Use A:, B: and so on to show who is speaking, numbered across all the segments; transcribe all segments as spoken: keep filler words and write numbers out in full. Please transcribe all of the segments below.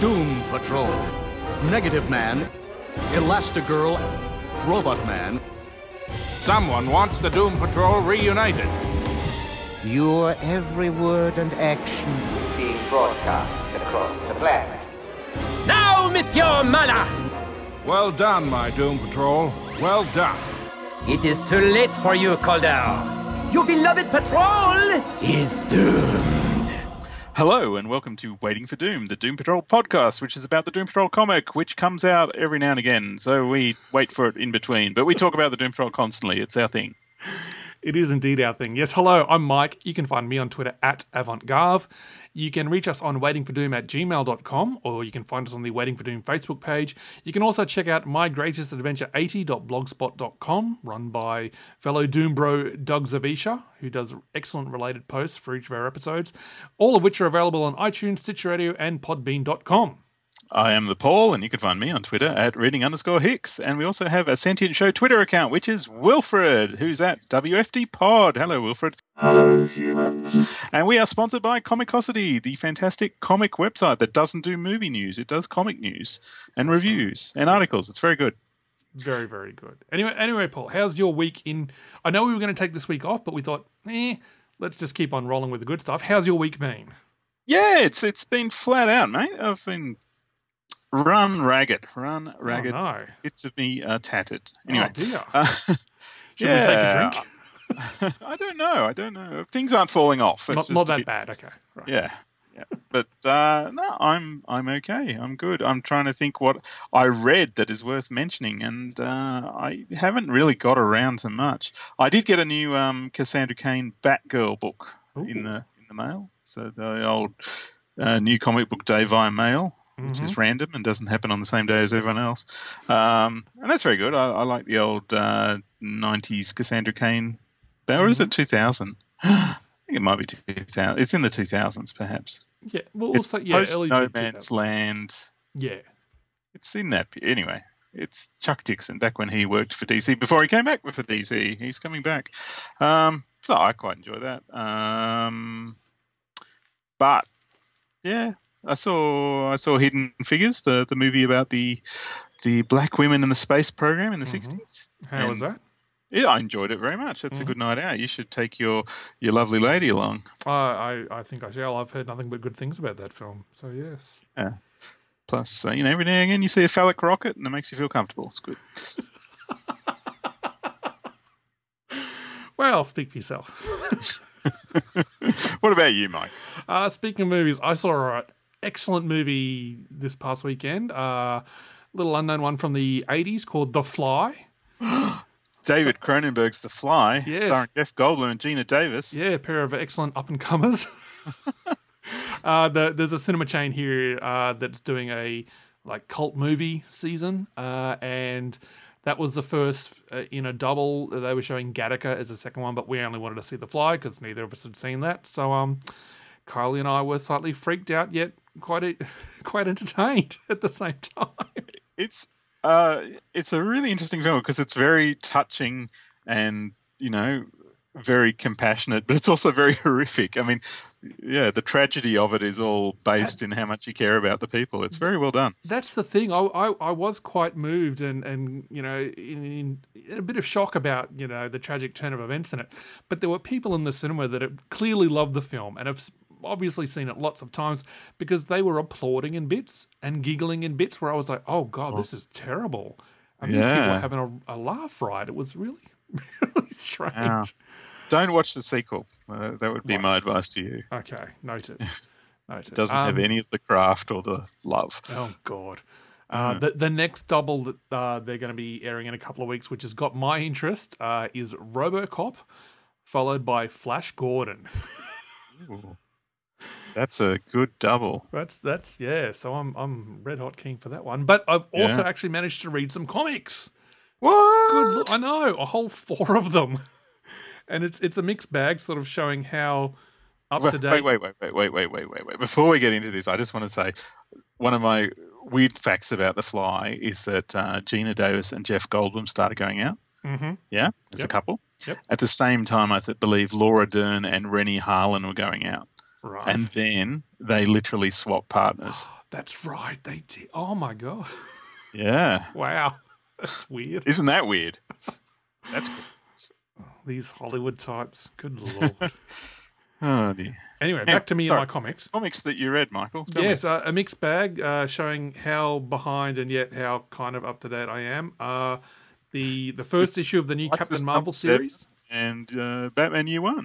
A: Doom Patrol. Negative Man, Elastigirl, Robot Man.
B: Someone wants the Doom Patrol reunited.
C: Your every word and action is being broadcast across the planet.
D: Now, Monsieur Mana!
B: Well done, my Doom Patrol. Well done.
D: It is too late for you, Calder. Your beloved patrol is doomed.
E: Hello and welcome to Waiting for Doom, the Doom Patrol podcast, which is about the Doom Patrol comic, which comes out every now and again. So we wait for it in between, but we talk about the Doom Patrol constantly. It's our thing.
F: It is indeed our thing. Yes, hello, I'm Mike. You can find me on Twitter at AvantGarve. You can reach us on waitingfordoom at gmail dot com, or you can find us on the Waiting for Doom Facebook page. You can also check out my greatest adventure eighty dot blogspot dot com, run by fellow Doom bro Doug Zavisha, who does excellent related posts for each of our episodes, all of which are available on iTunes, Stitcher Radio, and podbean dot com.
E: I am the Paul, and you can find me on Twitter at reading underscore Hicks. And we also have a Sentient Show Twitter account, which is Wilfred, who's at W F D Pod. Hello, Wilfred.
G: Hello, humans.
E: And we are sponsored by Comicosity, the fantastic comic website that doesn't do movie news. It does comic news and reviews and articles. It's very good.
F: Very, very good. Anyway, anyway, Paul, how's your week in... I know we were going to take this week off, but we thought, eh, let's just keep on rolling with the good stuff. How's your week been?
E: Yeah, it's it's been flat out, mate. I've been... Run ragged, run ragged.
F: Oh, no.
E: Bits of me are tattered. Anyway,
F: oh, dear.
E: Uh,
F: Should
E: yeah,
F: we take a drink?
E: I don't know. I don't know. Things aren't falling off. It's
F: Not,
E: just
F: not
E: a
F: that
E: bit-
F: bad. Okay. Right.
E: Yeah, yeah. But uh, no, I'm I'm okay. I'm good. I'm trying to think what I read that is worth mentioning, and uh, I haven't really got around to much. I did get a new um, Cassandra Cain Batgirl book
F: Ooh.
E: in the in the mail. So the old uh, new comic book day via mail, which
F: Mm-hmm.
E: is random and doesn't happen on the same day as everyone else. Um, and that's very good. I, I like the old uh, nineties Cassandra Cain. Or is it two thousand? I think it might be two thousand. It's in the two thousands, perhaps.
F: Yeah. Well,
E: It's
F: also, yeah,
E: post
F: early
E: No
F: two
E: Man's
F: thousands.
E: Land.
F: Yeah.
E: It's in that. Anyway, it's Chuck Dixon back when he worked for D C, before he came back for D C. He's coming back. Um, so I quite enjoy that. Um, but, yeah. I saw I saw Hidden Figures, the, the movie about the the black women in the space program in the
F: Mhm.
E: sixties.
F: How was
E: And,
F: that?
E: Yeah, I enjoyed it very much. It's
F: Mhm.
E: a good night out. You should take your, your lovely lady along.
F: I, I, I think I shall. I've heard nothing but good things about that film. So, yes.
E: Yeah. Plus, uh, you know, every now and again you see a phallic rocket and it makes you feel comfortable. It's good.
F: Well, speak for yourself.
E: What about you, Mike?
F: Uh, speaking of movies, I saw an excellent movie this past weekend. A uh, little unknown one from the eighties called The Fly.
E: David Cronenberg's The Fly,
F: Yes.
E: starring Jeff Goldblum and Gina Davis.
F: Yeah, a pair of excellent up-and-comers. uh, the, there's a cinema chain here uh, that's doing a like cult movie season, uh, and that was the first uh, in a double. They were showing Gattaca as the second one, but we only wanted to see The Fly because neither of us had seen that. So um, Kylie and I were slightly freaked out, yet quite a, quite entertained at the same time.
E: It's uh, it's a really interesting film because it's very touching and, you know, very compassionate, but it's also very horrific. I mean, yeah, the tragedy of it is all based in how much you care about the people. It's very well done.
F: That's the thing. I, I, I was quite moved and, and you know, in, in, in a bit of shock about, you know, the tragic turn of events in it. But there were people in the cinema that have clearly loved the film and have obviously seen it lots of times because they were applauding in bits and giggling in bits where I was like, oh, God, this is terrible. And these people
E: Yeah.
F: were having a, a laugh right. It was really, really strange.
E: Yeah. Don't watch the sequel. Uh, that would be
F: Right.
E: my advice to you.
F: Okay, noted. Noted.
E: It doesn't have
F: Um,
E: any of the craft or the love.
F: Oh God! Uh, the the next double that uh, they're going to be airing in a couple of weeks, which has got my interest, uh, is RoboCop, followed by Flash Gordon.
E: Ooh. That's a good double.
F: That's that's yeah. So I'm I'm red hot keen for that one. But I've also
E: Yeah.
F: actually managed to read some comics.
E: What?
F: Good, look, I know a whole four of them, and it's it's a mixed bag, sort of showing how up
E: Wait,
F: to date.
E: wait, wait, wait, wait, wait, wait, wait, wait. Before we get into this, I just want to say one of my weird facts about The Fly is that uh, Gina Davis and Jeff Goldblum started going out.
F: Mm-hmm.
E: Yeah, as
F: Yep.
E: a couple.
F: Yep.
E: At the same time, I th- believe Laura Dern and Rennie Harlan were going out.
F: Right.
E: And then they literally swapped partners.
F: That's right. They did. Oh my god!
E: Yeah.
F: Wow, that's weird.
E: Isn't that weird? That's good.
F: These Hollywood types. Good lord.
E: Oh dear.
F: Anyway, back to me
E: Sorry.
F: and my comics.
E: Comics that you read, Michael. Tell
F: Yes,
E: me.
F: uh, a mixed bag, uh, showing how behind and yet how kind of up to date I am. Uh, the the first issue of the new
E: What's
F: Captain
E: this
F: Marvel
E: number seven?
F: series.
E: And uh, Batman Year One.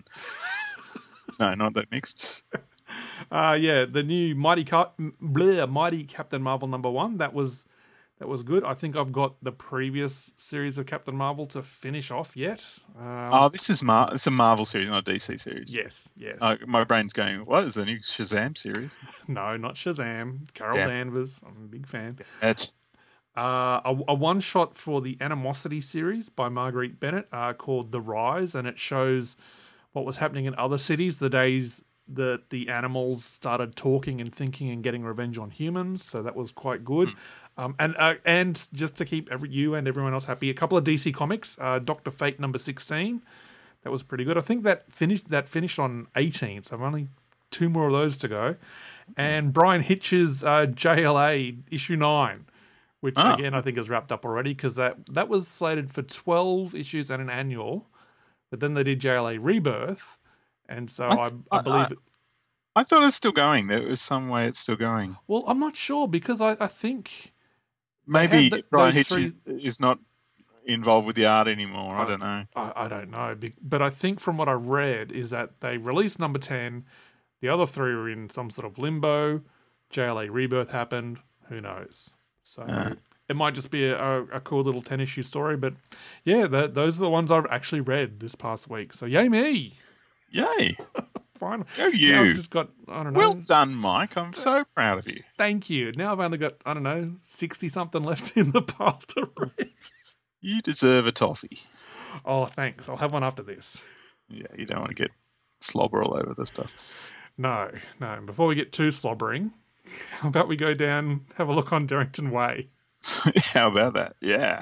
E: No, not that mixed.
F: Uh, yeah, the new Mighty Cap- bleh, Mighty Captain Marvel number one. That was that was good. I think I've got the previous series of Captain Marvel to finish off yet. Um,
E: Oh, this is Mar- it's a Marvel series, not a D C series.
F: yes, yes.
E: Uh, my brain's going, what is the new Shazam series?
F: No, not Shazam. Carol
E: Damn.
F: Danvers. I'm a big fan.
E: That's
F: Uh, a, a one shot for the Animosity series by Marguerite Bennett uh, called The Rise, and it shows what was happening in other cities the days that the animals started talking and thinking and getting revenge on humans. So that was quite good. Um, and uh, and just to keep every, you and everyone else happy, a couple of D C comics. Uh, Doctor Fate number sixteen, that was pretty good. I think that finished that finished on eighteen, so I've only two more of those to go. And Brian Hitch's uh, J L A issue nine. Which,
E: Ah.
F: again, I think is wrapped up already because that, that was slated for twelve issues and an annual. But then they did J L A Rebirth. And so I, I,
E: I-
F: believe
E: I-
F: it.
E: I thought it's still going. There was some way it's still going.
F: Well, I'm not sure because I, I think.
E: Maybe
F: had th-
E: Brian
F: those
E: Hitch
F: three-
E: is, is not involved with the art anymore. I
F: Oh.
E: don't know.
F: I, I don't know. be- But I think from what I read is that they released number ten. The other three were in some sort of limbo. J L A Rebirth happened. Who knows? So.
E: Ah.
F: It might just be a, a, a cool little ten issue story, but yeah, the, those are the ones I've actually read this past week. So yay me!
E: Yay.
F: Fine.
E: Go
F: Now
E: you.
F: I've just got I don't know.
E: Well done, Mike. I'm so proud of you.
F: Thank you. Now I've only got I don't know sixty something left in the pile to read.
E: You deserve a toffee.
F: Oh, thanks. I'll have one after this.
E: Yeah, you don't want to get slobber all over the stuff.
F: No, no. Before we get too slobbering, how about we go down, have a look on Darrington Way?
E: How about that? Yeah.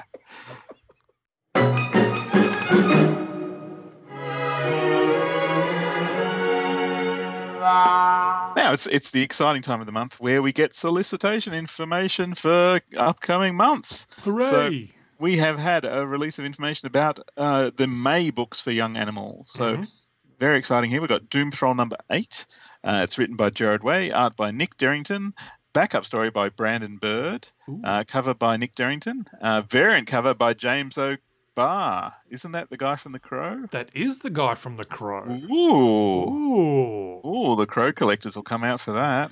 E: Now it's it's the exciting time of the month where we get solicitation information for upcoming months.
F: Hooray!
E: So we have had a release of information about uh, the May books for young animals. So very exciting here. We've got Doom Patrol number eight. Uh, it's written by Jared Way, art by Nick Derrington, backup story by Brandon Bird, uh, cover by Nick Derrington, uh, variant cover by James O'Barr. Isn't that the guy from The Crow?
F: That is the guy from The Crow.
E: Ooh.
F: Ooh.
E: Ooh, the Crow collectors will come out for that.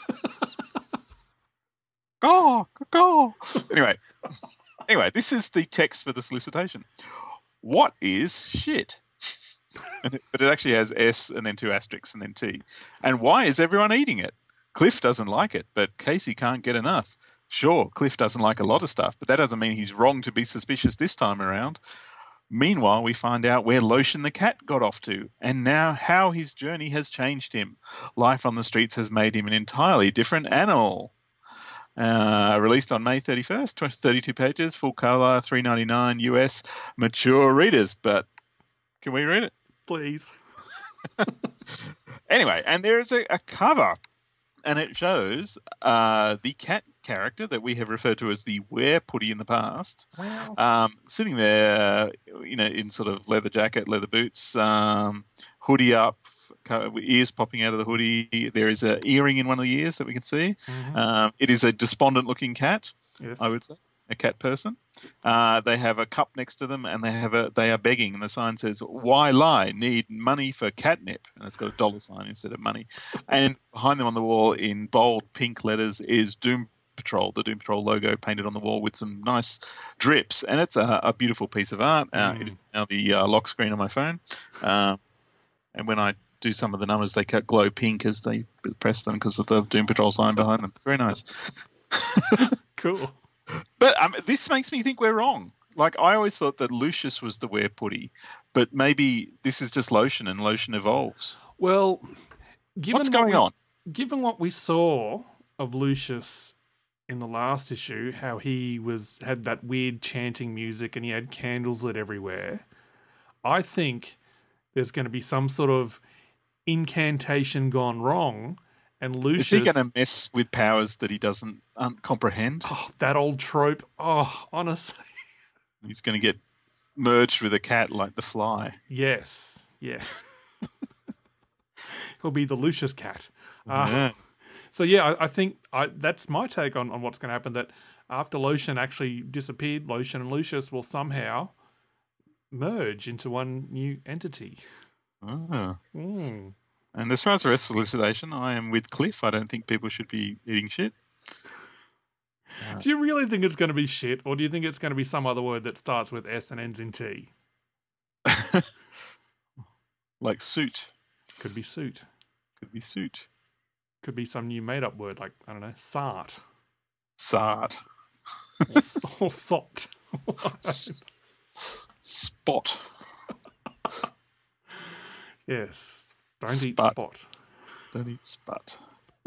E: Caw, caw. Anyway, anyway, this is the text for the solicitation. What is shit? But it actually has S and then two asterisks and then T. And why is everyone eating it? Cliff doesn't like it, but Casey can't get enough. Sure, Cliff doesn't like a lot of stuff, but that doesn't mean he's wrong to be suspicious this time around. Meanwhile, we find out where Lotion the cat got off to, and now how his journey has changed him. Life on the streets has made him an entirely different animal. Uh, released on May thirty-first, thirty-two pages, full color, three ninety-nine U S, mature readers. But can we read it?
F: Please.
E: Anyway, and there is a, a cover, and it shows uh, the cat character that we have referred to as the Wereputty in the past,
F: Wow.
E: um, sitting there, you know, in sort of leather jacket, leather boots, um, hoodie up, co- ears popping out of the hoodie. There is an earring in one of the ears that we can see.
F: Mhm.
E: Um, it is a despondent-looking cat,
F: Yes.
E: I would say, a cat person. Uh, they have a cup next to them, and they have a they are begging, and the sign says, "Why lie? Need money for catnip," and it's got a dollar sign instead of money. And behind them on the wall, in bold pink letters, is Doom Patrol, the Doom Patrol logo painted on the wall with some nice drips, and it's a, a beautiful piece of art. Uh,
F: Mm.
E: It is now the uh, lock screen on my phone, um, and when I do some of the numbers, they glow pink as they press them because of the Doom Patrol sign behind them. Very nice.
F: Cool.
E: But um, this makes me think we're wrong. Like, I always thought that Lucius was the Wereputty, but maybe this is just Lotion, and Lotion evolves.
F: Well, given
E: What's
F: what
E: going
F: we-
E: on?
F: Given what we saw of Lucius in the last issue, how he was had that weird chanting music and he had candles lit everywhere, I think there's going to be some sort of incantation gone wrong, And
E: Is
F: Lucius.
E: he going to mess with powers that he doesn't um, comprehend?
F: Oh, that old trope. Oh, honestly.
E: He's going to get merged with a cat like the Fly.
F: Yes. Yeah. He'll be the Lucius cat. Uh,
E: Yeah.
F: So, yeah, I, I think I, that's my take on, on what's going to happen, that after Lotion actually disappeared, Lotion and Lucius will somehow merge into one new entity.
E: Ah.
F: Mm.
E: And as far as the rest of the solicitation, I am with Cliff. I don't think people should be eating shit.
F: Do you really think it's going to be shit, or do you think it's going to be some other word that starts with S and ends in T?
E: Like suit.
F: Could be suit.
E: Could be suit.
F: Could be some new made-up word like, I don't know, sart.
E: Sard.
F: Or, or sopped.
E: S- Spot.
F: Yes. Don't eat
E: Spot.
F: spot.
E: Don't eat spot.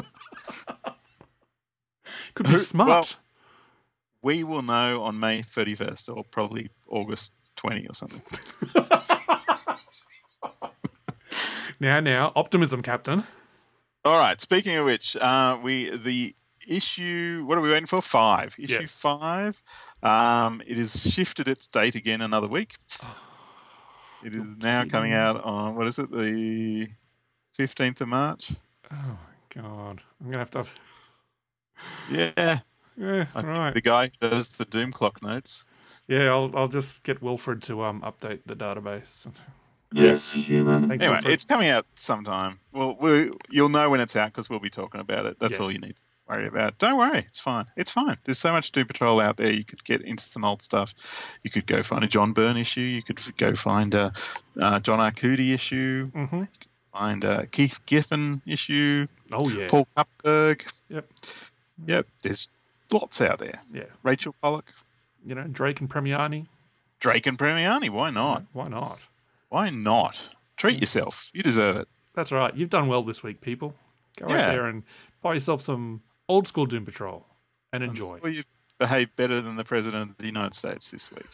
F: Could be
E: Who-
F: smart.
E: well- We will know on May thirty-first or probably August twentieth or something.
F: Now, now, optimism, Captain.
E: All right. Speaking of which, uh, we the issue. What are we waiting for? Five. Issue
F: Yes.
E: five. Um, it has shifted its date again another week. It is now coming out on what is it? The fifteenth of March.
F: Oh my god! I'm gonna have to.
E: Yeah.
F: Yeah,
E: I think
F: right.
E: the guy who does the Doom Clock notes.
F: Yeah, I'll I'll just get Wilfred to um update the database.
G: Yes, human.
F: Thanks,
E: Anyway,
F: Wilfred.
E: it's coming out sometime. Well, we you'll know when it's out because we'll be talking about it. That's
F: Yeah.
E: all you need to worry about. Don't worry, it's fine. It's fine. There's so much Doom Patrol out there. You could get into some old stuff. You could go find a John Byrne issue. You could f- go find a uh, John Arcudi issue.
F: Mhm.
E: Find a Keith Giffen issue.
F: Oh yeah.
E: Paul Kupperberg.
F: Yep.
E: Yep. There's lots out there.
F: Yeah.
E: Rachel Pollock,
F: You know, Drake and Premiani.
E: Drake and Premiani. Why not?
F: Why not?
E: Why not? Treat yourself. You deserve it.
F: That's right. You've done well this week, people. Go out
E: Yeah.
F: there and buy yourself some old school Doom Patrol and enjoy.
E: Well, you've behaved better than the President of the United States this week.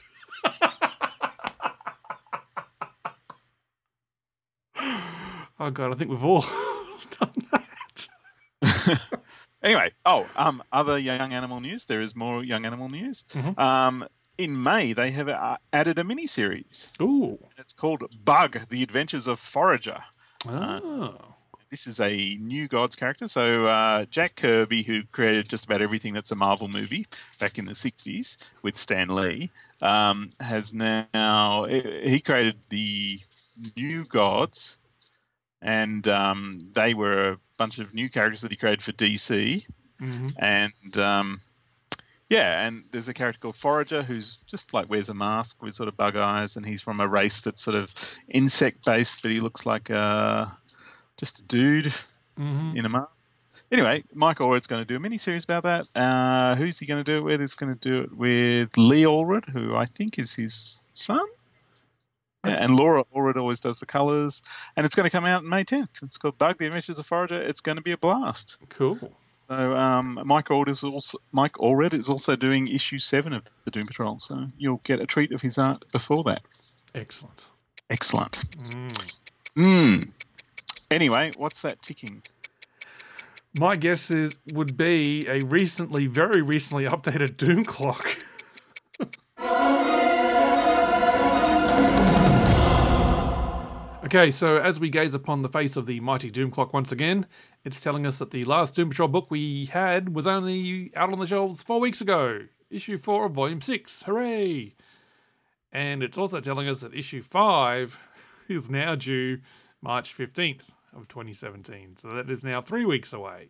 F: Oh god, I think we've all done that.
E: Anyway, oh, um, other young animal news. There is more young animal news.
F: Mhm.
E: Um, in May, they have uh, added a mini-series.
F: Ooh.
E: It's called Bug, The Adventures of Forager.
F: Oh.
E: This is a new Gods character. So uh, Jack Kirby, who created just about everything that's a Marvel movie back in the sixties with Stan Lee, um, has now... He created the new Gods, and um, they were a bunch of new characters that he created for D C.
F: Mhm.
E: And um, yeah, and there's a character called Forager who's just like wears a mask with sort of bug eyes, and he's from a race that's sort of insect based, but he looks like uh, just a dude
F: Mhm.
E: in a mask. Anyway, Mike Allred's going to do a mini series about that. Uh, who's he going to do it with? He's going to do it with Lee Allred, who I think is his son. Yeah, and Laura Allred always does the colours, and it's going to come out May tenth. It's called Bug: The Adventures of Forager. It's going to be a blast.
F: Cool.
E: So um, Mike Allred is also Mike Allred is also doing issue seven of the Doom Patrol. So you'll get a treat of his art before that.
F: Excellent.
E: Excellent.
F: Mm.
E: Hmm. Anyway, what's that ticking?
F: My guess is would be a recently, very recently updated Doom Clock. Okay, so as we gaze upon the face of the mighty Doom Clock once again, it's telling us that the last Doom Patrol book we had was only out on the shelves four weeks ago. Issue four of Volume six. Hooray! And it's also telling us that issue five is now due March fifteenth of twenty seventeen. So that is now three weeks away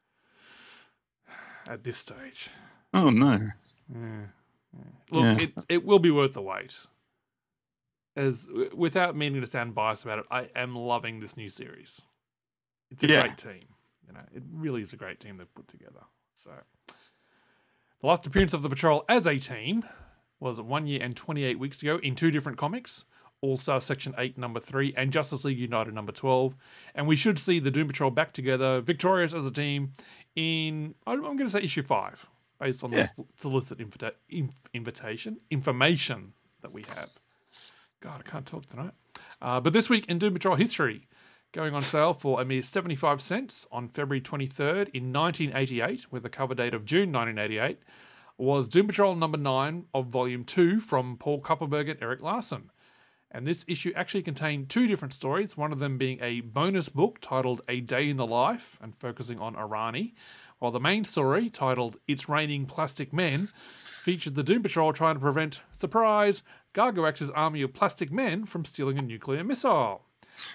F: at this stage.
E: Oh no.
F: Yeah. Yeah. Look,
E: Yeah.
F: it, it will be worth the wait. As without meaning to sound biased about it, I am loving this new series. It's a
E: Yeah.
F: great team. You know, it really is a great team they've put together. So, the last appearance of the Patrol as a team was one year and twenty-eight weeks ago in two different comics: All Star Section eight, number three, and Justice League United, number twelve. And we should see the Doom Patrol back together, victorious as a team, in I'm going to say issue five, based on
E: Yeah.
F: the solicit invita- inf- invitation information that we have. God, I can't talk tonight. Uh, but this week in Doom Patrol history, going on sale for a mere seventy-five cents on February twenty-third in nineteen eighty-eight, with a cover date of June nineteen eighty-eight, was Doom Patrol number nine of Volume two from Paul Kupperberg and Eric Larson. And this issue actually contained two different stories, one of them being a bonus book titled A Day in the Life and focusing on Arani, while the main story, titled It's Raining Plastic Men, featured the Doom Patrol trying to prevent, surprise, Gargoax's army of plastic men from stealing a nuclear missile.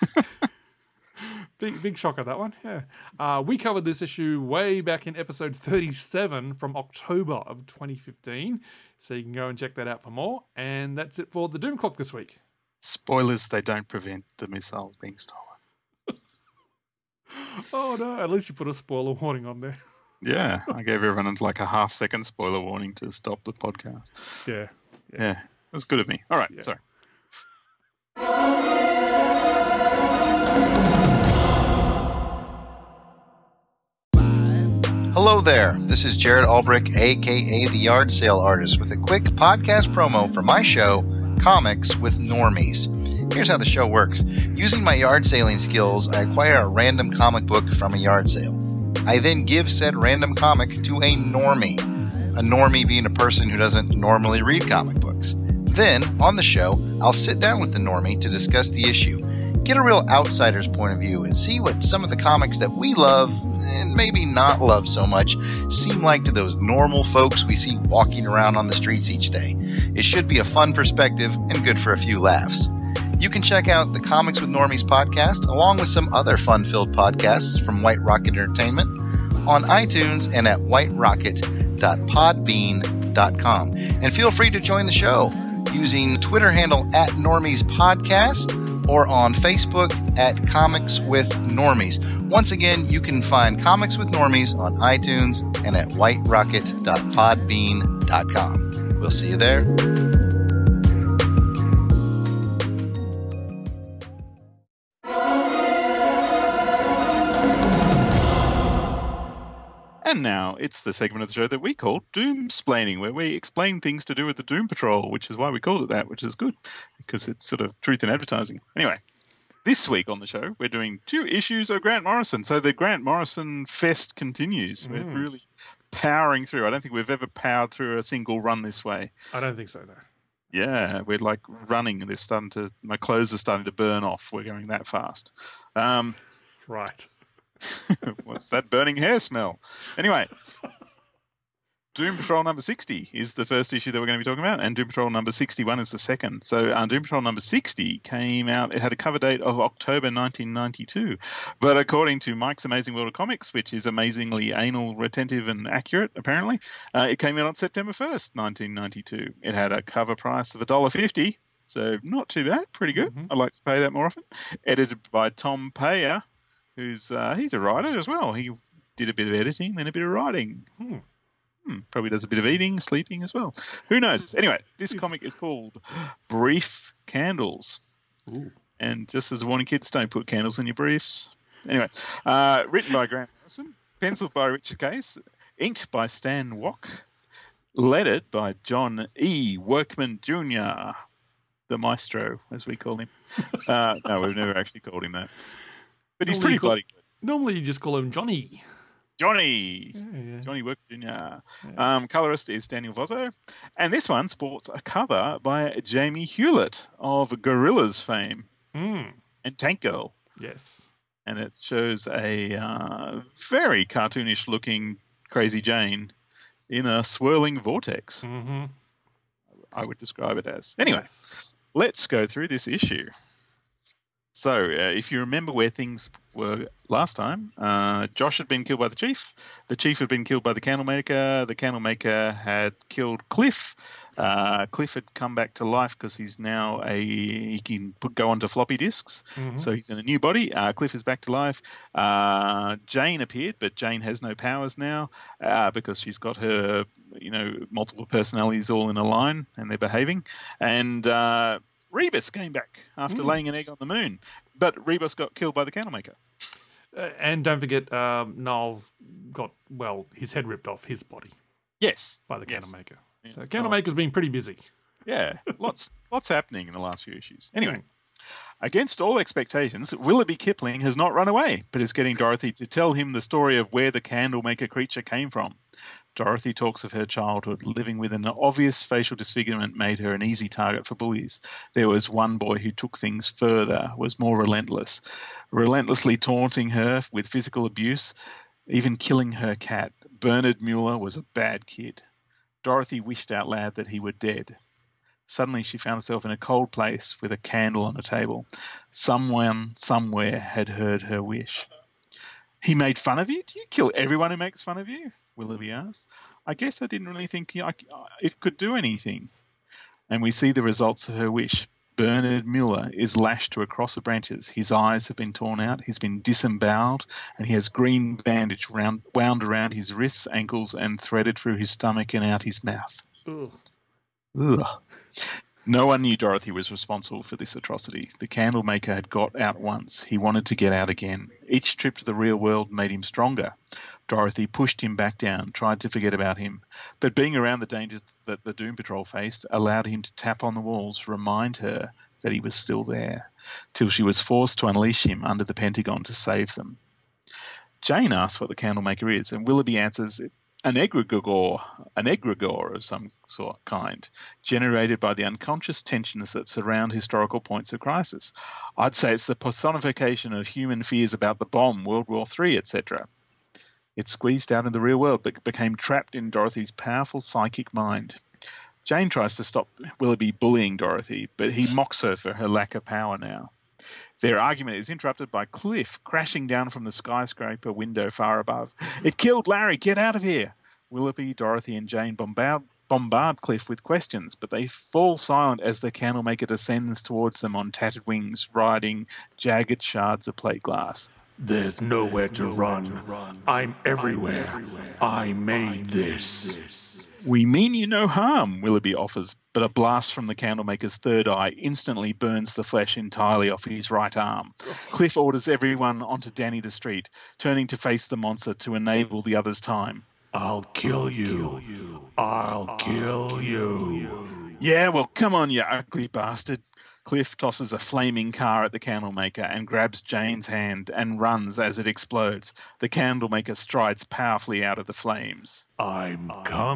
F: Big big shocker, that one. Yeah. Uh, we covered this issue way back in episode thirty-seven from October of twenty fifteen, so you can go and check that out for more. And that's it for the Doom Clock this week.
E: Spoilers, they don't prevent the missiles being stolen.
F: Oh no, at least you put a spoiler warning on there.
E: Yeah, I gave everyone like a half second spoiler warning to stop the podcast.
F: Yeah.
E: Yeah, yeah, that's good of me. All right,
F: Yeah.
E: sorry.
H: Hello there, this is Jared Albrick, aka The Yard Sale Artist, with a quick podcast promo for my show, Comics with Normies. Here's how the show works. Using my yard sailing skills, I acquire a random comic book from a yard sale. I then give said random comic to a normie, a normie being a person who doesn't normally read comic books. Then, on the show, I'll sit down with the normie to discuss the issue, get a real outsider's point of view, and see what some of the comics that we love, and maybe not love so much, seem like to those normal folks we see walking around on the streets each day. It should be a fun perspective and good for a few laughs. You can check out the Comics with Normies podcast, along with some other fun-filled podcasts from White Rocket Entertainment, on iTunes and at white rocket dot podbean dot com. And feel free to join the show using the Twitter handle at Normies Podcast or on Facebook at Comics with Normies. Once again, you can find Comics with Normies on iTunes and at white rocket dot podbean dot com. We'll see you there.
E: And now it's the segment of the show that we call Doomsplaining, where we explain things to do with the Doom Patrol, which is why we called it that, which is good, because it's sort of truth in advertising. Anyway, this week on the show, we're doing two issues of Grant Morrison. So the Grant Morrison fest continues. Mm. We're really powering through. I don't think we've ever powered through a single run this way.
F: I don't think so, no.
E: Yeah, we're like running. They're starting to, my clothes are starting to burn off. We're going that fast. Um,
F: right.
E: What's that burning hair smell? Anyway, Doom Patrol number sixty is the first issue that we're going to be talking about, and Doom Patrol number sixty-one is the second. So uh, Doom Patrol number sixty came out, it had a cover date of October nineteen ninety-two. But according to Mike's Amazing World of Comics, which is amazingly anal retentive and accurate, apparently, uh, it came out on September first, nineteen ninety-two. It had a cover price of one dollar fifty, so not too bad, pretty good. Mm-hmm. I'd like to pay that more often. Edited by Tom Payer, who's uh, he's a writer as well. He did a bit of editing, then a bit of writing. Hmm. Hmm, probably does a bit of eating, sleeping as well. Who knows? Anyway, this comic is called Brief Candles. Ooh. And just as a warning, kids, don't put candles in your briefs. Anyway, uh, written by Grant Morrison, penciled by Richard Case, inked by Stan Wock, lettered by John E. Workman Junior, the maestro, as we call him. Uh, no, we've never actually called him that. But he's pretty
F: call,
E: bloody good.
F: Normally you just call him Johnny.
E: Johnny.
F: Yeah, yeah.
E: Johnny Work Junior Yeah. Um, colorist is Daniel Vozzo. And this one sports a cover by Jamie Hewlett of Gorillaz fame
F: mm.
E: and Tank Girl.
F: Yes.
E: And it shows a uh, very cartoonish looking Crazy Jane in a swirling vortex.
F: Mm-hmm.
E: I would describe it as. Anyway,
F: yes.
E: Let's go through this issue. So, uh, if you remember where things were last time, uh, Josh had been killed by the Chief. The Chief had been killed by the Candlemaker. The Candlemaker had killed Cliff. Uh, Cliff had come back to life because he's now a he can put, go onto floppy disks. Mm-hmm. So he's in a new body. Uh, Cliff is back to life. Uh, Jane appeared, but Jane has no powers now uh, because she's got her, you know, multiple personalities all in a line and they're behaving. And uh, Rebus came back after mm. laying an egg on the moon, but Rebus got killed by the Candlemaker.
F: Uh, and don't forget, um, Niles got, well, his head ripped off his body.
E: Yes.
F: By the
E: yes.
F: Candlemaker.
E: Yeah.
F: So Candlemaker's been pretty busy.
E: Yeah, lots lots happening in the last few issues. Anyway, Against all expectations, Willoughby Kipling has not run away, but is getting Dorothy to tell him the story of where the Candlemaker creature came from. Dorothy talks of her childhood. Living with an obvious facial disfigurement made her an easy target for bullies. There was one boy who took things further, was more relentless, relentlessly taunting her with physical abuse, even killing her cat. Bernard Mueller was a bad kid. Dorothy wished out loud that he were dead. Suddenly she found herself in a cold place with a candle on the table. Someone, somewhere, had heard her wish. He made fun of you? Do you kill everyone who makes fun of you? Willoughby asked. I guess I didn't really think it could do anything. And we see the results of her wish. Bernard Mueller is lashed to across the branches. His eyes have been torn out. He's been disemboweled, and he has green bandage round, wound around his wrists, ankles, and threaded through his stomach and out his mouth.
F: Ugh.
E: Ugh. No one knew Dorothy was responsible for this atrocity. The Candlemaker had got out once. He wanted to get out again. Each trip to the real world made him stronger. Dorothy pushed him back down, tried to forget about him. But being around the dangers that the Doom Patrol faced allowed him to tap on the walls, remind her that he was still there, till she was forced to unleash him under the Pentagon to save them. Jane asks what the Candlemaker is, and Willoughby answers, an egregore, an egregore of some sort kind, generated by the unconscious tensions that surround historical points of crisis. I'd say it's the personification of human fears about the bomb, World War Three, et cetera. It squeezed out in the real world, but became trapped in Dorothy's powerful psychic mind. Jane tries to stop Willoughby bullying Dorothy, but he mocks her for her lack of power now. Their argument is interrupted by Cliff crashing down from the skyscraper window far above. It killed Larry. Get out of here. Willoughby, Dorothy, and Jane bombard, bombard Cliff with questions, but they fall silent as the Candlemaker descends towards them on tattered wings, riding jagged shards of plate glass.
G: There's nowhere to run. I'm everywhere. I made this.
E: We mean you no harm, Willoughby offers, but a blast from the Candlemaker's third eye instantly burns the flesh entirely off his right arm. Cliff orders everyone onto Danny the Street, turning to face the monster to enable the others' time.
G: I'll kill you. I'll kill you.
E: Yeah, well, come on, you ugly bastard. Cliff tosses a flaming car at the Candlemaker and grabs Jane's hand and runs as it explodes. The Candlemaker strides powerfully out of the flames.
G: I'm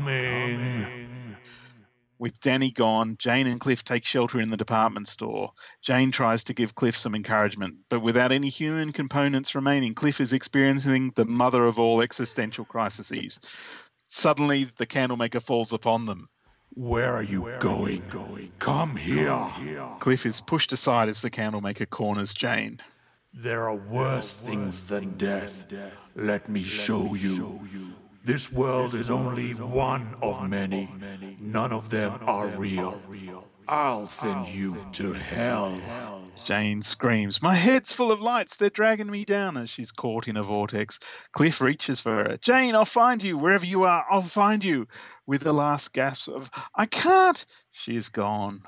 G: coming.
E: With Danny gone, Jane and Cliff take shelter in the department store. Jane tries to give Cliff some encouragement, but without any human components remaining, Cliff is experiencing the mother of all existential crises. Suddenly, the Candlemaker falls upon them.
G: Where are you going? Come here.
E: Cliff is pushed aside as the Candlemaker corners Jane.
G: There are worse things than death. Let me show you. This world is only one of many. None of them are real. I'll send you to hell.
E: Jane screams, my head's full of lights, they're dragging me down, as she's caught in a vortex. Cliff reaches for her. Jane, I'll find you, wherever you are, I'll find you. With the last gasp of, I can't, she is gone.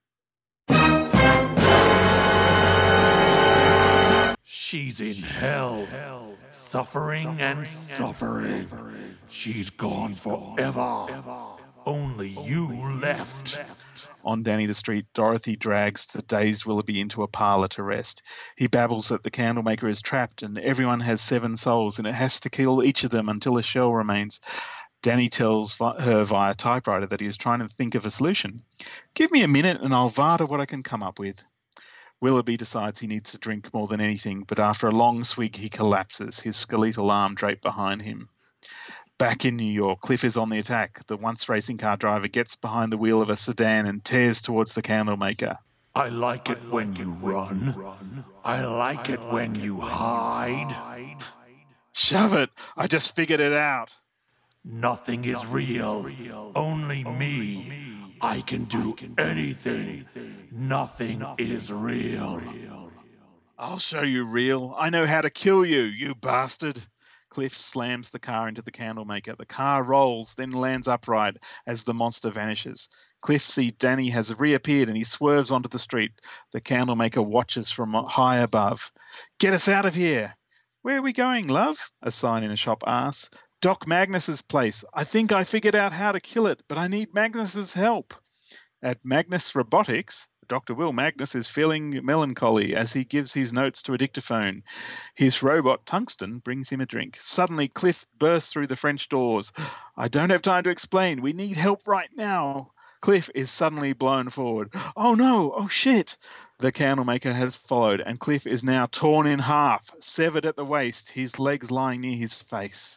G: She's in hell, suffering and suffering. She's gone forever. Only you left.
E: On Danny the Street, Dorothy drags the dazed Willoughby into a parlour to rest. He babbles that the Candlemaker is trapped and everyone has seven souls and it has to kill each of them until a shell remains. Danny tells her via typewriter that he is trying to think of a solution. Give me a minute and I'll vada what I can come up with. Willoughby decides he needs to drink more than anything, but after a long swig he collapses, his skeletal arm draped behind him. Back in New York, Cliff is on the attack. The once racing car driver gets behind the wheel of a sedan and tears towards the Candlemaker.
G: I like it when you run. I like it when you hide.
E: Shove it! I just figured it out.
G: Nothing is real. Only me. I can do anything. Nothing is real.
E: I'll show you real. I know how to kill you, you bastard. Cliff slams the car into the Candlemaker. The car rolls, then lands upright as the monster vanishes. Cliff sees Danny has reappeared and he swerves onto the street. The Candlemaker watches from high above. Get us out of here. Where are we going, love? A sign in a shop asks. Doc Magnus's place. I think I figured out how to kill it, but I need Magnus's help. At Magnus Robotics, Doctor Will Magnus is feeling melancholy as he gives his notes to a dictaphone. His robot, Tungsten, brings him a drink. Suddenly, Cliff bursts through the French doors. I don't have time to explain. We need help right now. Cliff is suddenly blown forward. Oh no! Oh shit! The Candlemaker has followed, and Cliff is now torn in half, severed at the waist, his legs lying near his face.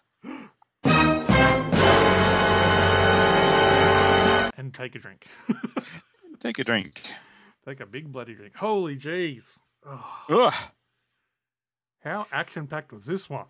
F: And take a drink.
E: Take a drink.
F: Take a big bloody drink. Holy jeez. Oh,
E: Ugh.
F: how action-packed was this one?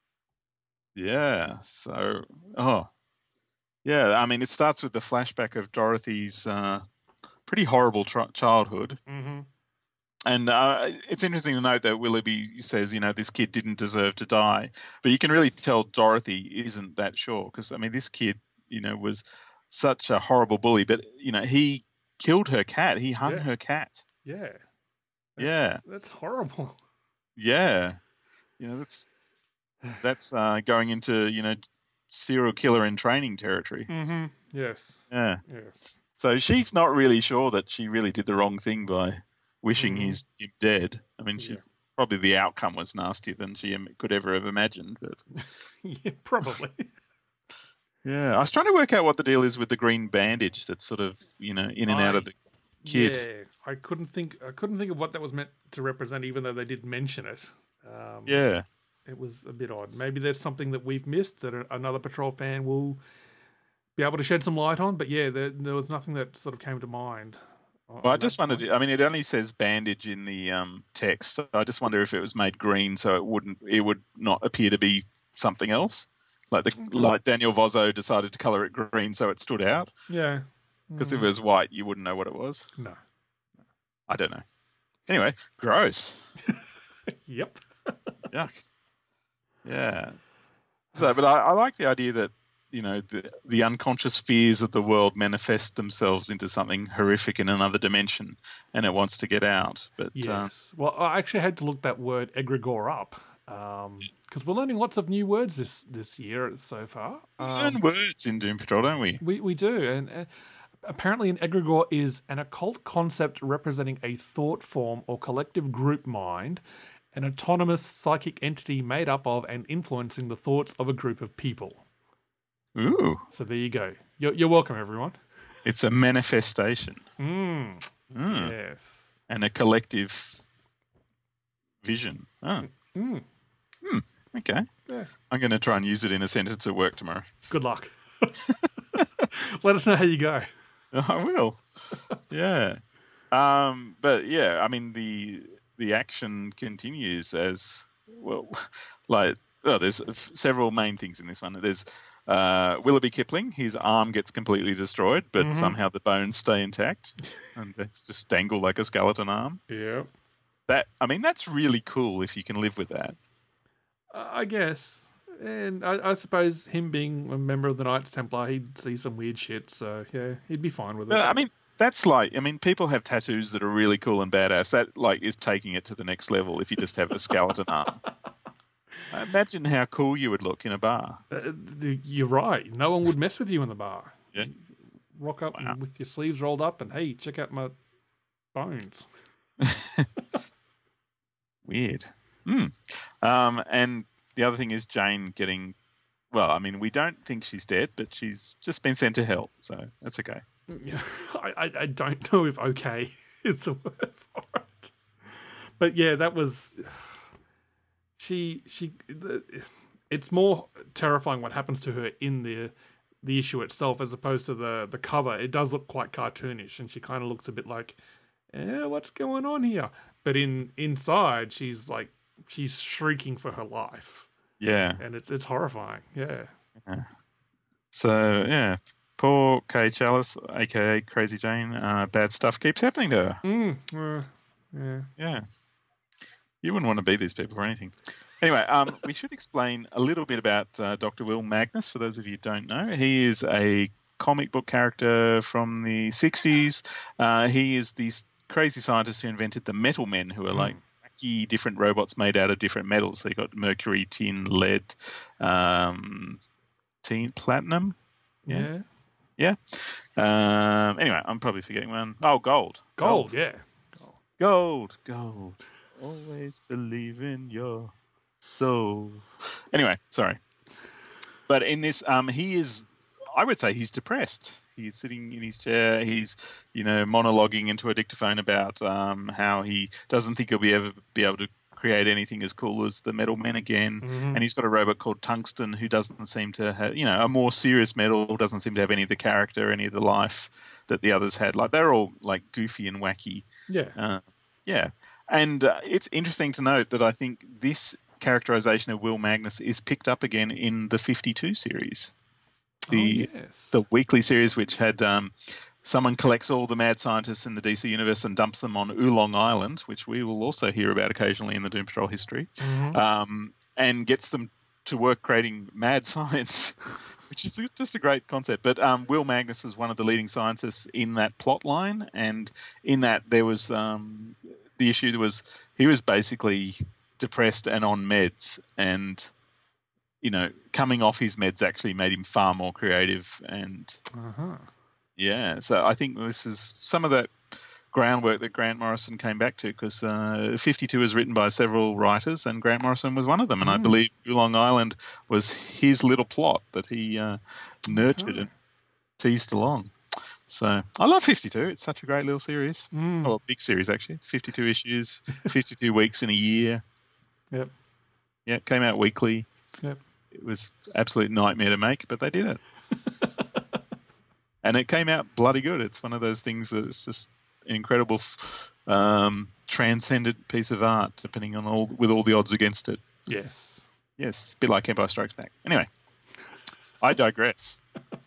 E: Yeah. So, oh, yeah. I mean, it starts with the flashback of Dorothy's uh, pretty horrible tr- childhood.
F: Mm-hmm.
E: And uh, it's interesting to note that Willoughby says, you know, this kid didn't deserve to die. But you can really tell Dorothy isn't that sure because, I mean, this kid, you know, was such a horrible bully. But, you know, he killed her cat. He hung
F: Yeah.
E: her cat.
F: Yeah. That's,
E: Yeah.
F: That's horrible.
E: Yeah. You know, that's that's uh, going into, you know, serial killer in training territory.
F: Mm-hmm. Yes.
E: Yeah.
F: Yes.
E: So she's not really sure that she really did the wrong thing by wishing
F: Mhm.
E: he's him dead. I mean,
F: Yeah.
E: she's probably the outcome was nastier than she em- could ever have imagined. But
F: Yeah, probably.
E: yeah, I was trying to work out what the deal is with the green bandage that's sort of, you know, in and out of the kid.
F: Yeah, I couldn't think. I couldn't think of what that was meant to represent, even though they did mention it. Um,
E: Yeah.
F: it was a bit odd. Maybe there's something that we've missed that a, another Patrol fan will be able to shed some light on. But yeah, there, there was nothing that sort of came to mind. on-
E: Well, I
F: on
E: just
F: that
E: wondered.
F: point.
E: I mean, it only says bandage in the um, text. So I just wonder if it was made green, so it wouldn't. It would not appear to be something else. Like the like Daniel Vozzo decided to color it green, so it stood out.
F: Yeah.
E: Because if it was white, you wouldn't know what it was.
F: No.
E: I don't know. Anyway, gross.
F: Yep.
E: Yuck. Yeah. So, but I, I like the idea that, you know, the, the unconscious fears of the world manifest themselves into something horrific in another dimension, and it wants to get out. But
F: Yes.
E: uh,
F: Well, I actually had to look that word egregore up because we're learning lots of new words this this year so far.
E: we
F: Um,
E: learn words in Doom Patrol, don't we?
F: We we do, and uh, apparently an egregore is an occult concept representing a thought form or collective group mind, an autonomous psychic entity made up of and influencing the thoughts of a group of people.
E: Ooh,
F: So there you go. You're, you're welcome, everyone.
E: it's a manifestation
F: Mm,
E: Mm.
F: yes.
E: and a collective vision. Oh,
F: Mm,
E: okay.
F: yeah.
E: I'm going to try and use it in a sentence at work tomorrow.
F: Good luck. Let us know how you go.
E: I will. Yeah. Um, but yeah, I mean the the action continues as well. Like, oh, there's f- several main things in this one. There's uh, Willoughby Kipling. His arm gets completely destroyed, but
F: Mhm.
E: somehow the bones stay intact, and they just dangle like a skeleton arm.
F: Yeah.
E: That I mean, that's really cool if you can live with that.
F: I guess. And I, I suppose him being a member of the Knights Templar, he'd see some weird shit. So, yeah, he'd be fine with it.
E: But, I mean, that's like, I mean, people have tattoos that are really cool and badass. That like is taking it to the next level if you just have a skeleton arm. Imagine how cool you would look in a bar.
F: Uh, th- you're right. No one would mess with you in the bar.
E: Yeah.
F: Rock up
E: Wow.
F: and with your sleeves rolled up and, hey, check out my bones.
E: Weird. Hmm. Um, and the other thing is Jane getting, well, I mean, we don't think she's dead, but she's just been sent to hell, so that's okay.
F: Yeah, I, I, I don't know if okay is the word for it. But yeah, that was... She, she, the, it's more terrifying what happens to her in the the issue itself as opposed to the, the cover. It does look quite cartoonish, and she kind of looks a bit like, eh, what's going on here? But in inside, she's like, she's shrieking for her life,
E: Yeah.
F: and it's it's horrifying. Yeah.
E: So, yeah, poor Kay Chalice, a k a. Crazy Jane, uh, bad stuff keeps happening to her.
F: Mm, uh, yeah.
E: Yeah. You wouldn't want to be these people for anything. Anyway, um, we should explain a little bit about uh, Doctor Will Magnus, for those of you who don't know. He is a comic book character from the sixties. Uh, he is the crazy scientist who invented the Metal Men, who are like wacky different robots made out of different metals. So you got mercury, tin, lead, um, tin, platinum.
F: Yeah.
E: Yeah. Um, anyway, I'm probably forgetting one. Oh, gold.
F: Gold, yeah.
E: Gold, gold. Always believe in your soul. Anyway, sorry. But in this, um, he is, I would say he's depressed. He's sitting in his chair. He's, you know, monologuing into a dictaphone about um, how he doesn't think he'll be ever be able to create anything as cool as the Metal Men again.
F: Mm-hmm.
E: And he's got a robot called Tungsten who doesn't seem to have, you know, a more serious metal, doesn't seem to have any of the character, any of the life that the others had. Like, they're all, like, goofy and wacky.
F: Yeah.
E: Uh, yeah. And uh, it's interesting to note that I think this characterization of Will Magnus is picked up again in the fifty-two series. The,
F: oh, yes.
E: the weekly series, which had um, someone collects all the mad scientists in the D C universe and dumps them on Oolong Island, which we will also hear about occasionally in the Doom Patrol history,
F: mm-hmm.
E: um, and gets them to work creating mad science, which is just a great concept. But um, Will Magnus was one of the leading scientists in that plot line, and in that there was um, the issue was he was basically depressed and on meds, and you know, coming off his meds actually made him far more creative. And
F: uh-huh.
E: yeah, so I think this is some of that groundwork that Grant Morrison came back to, because uh, fifty-two was written by several writers and Grant Morrison was one of them. And mm. I believe Oolong Island was his little plot that he uh, nurtured okay. and teased along. So I love fifty-two. It's such a great little series.
F: Mm.
E: Oh, a big series, actually. It's fifty-two issues, fifty-two weeks in a year.
F: Yep.
E: Yeah, it came out weekly.
F: Yep.
E: It was absolute nightmare to make, but they did it. And it came out bloody good. It's one of those things that it's just an incredible, um, transcendent piece of art, depending on all with all the odds against it.
F: Yes.
E: Yes, a bit like Empire Strikes Back. Anyway, I digress.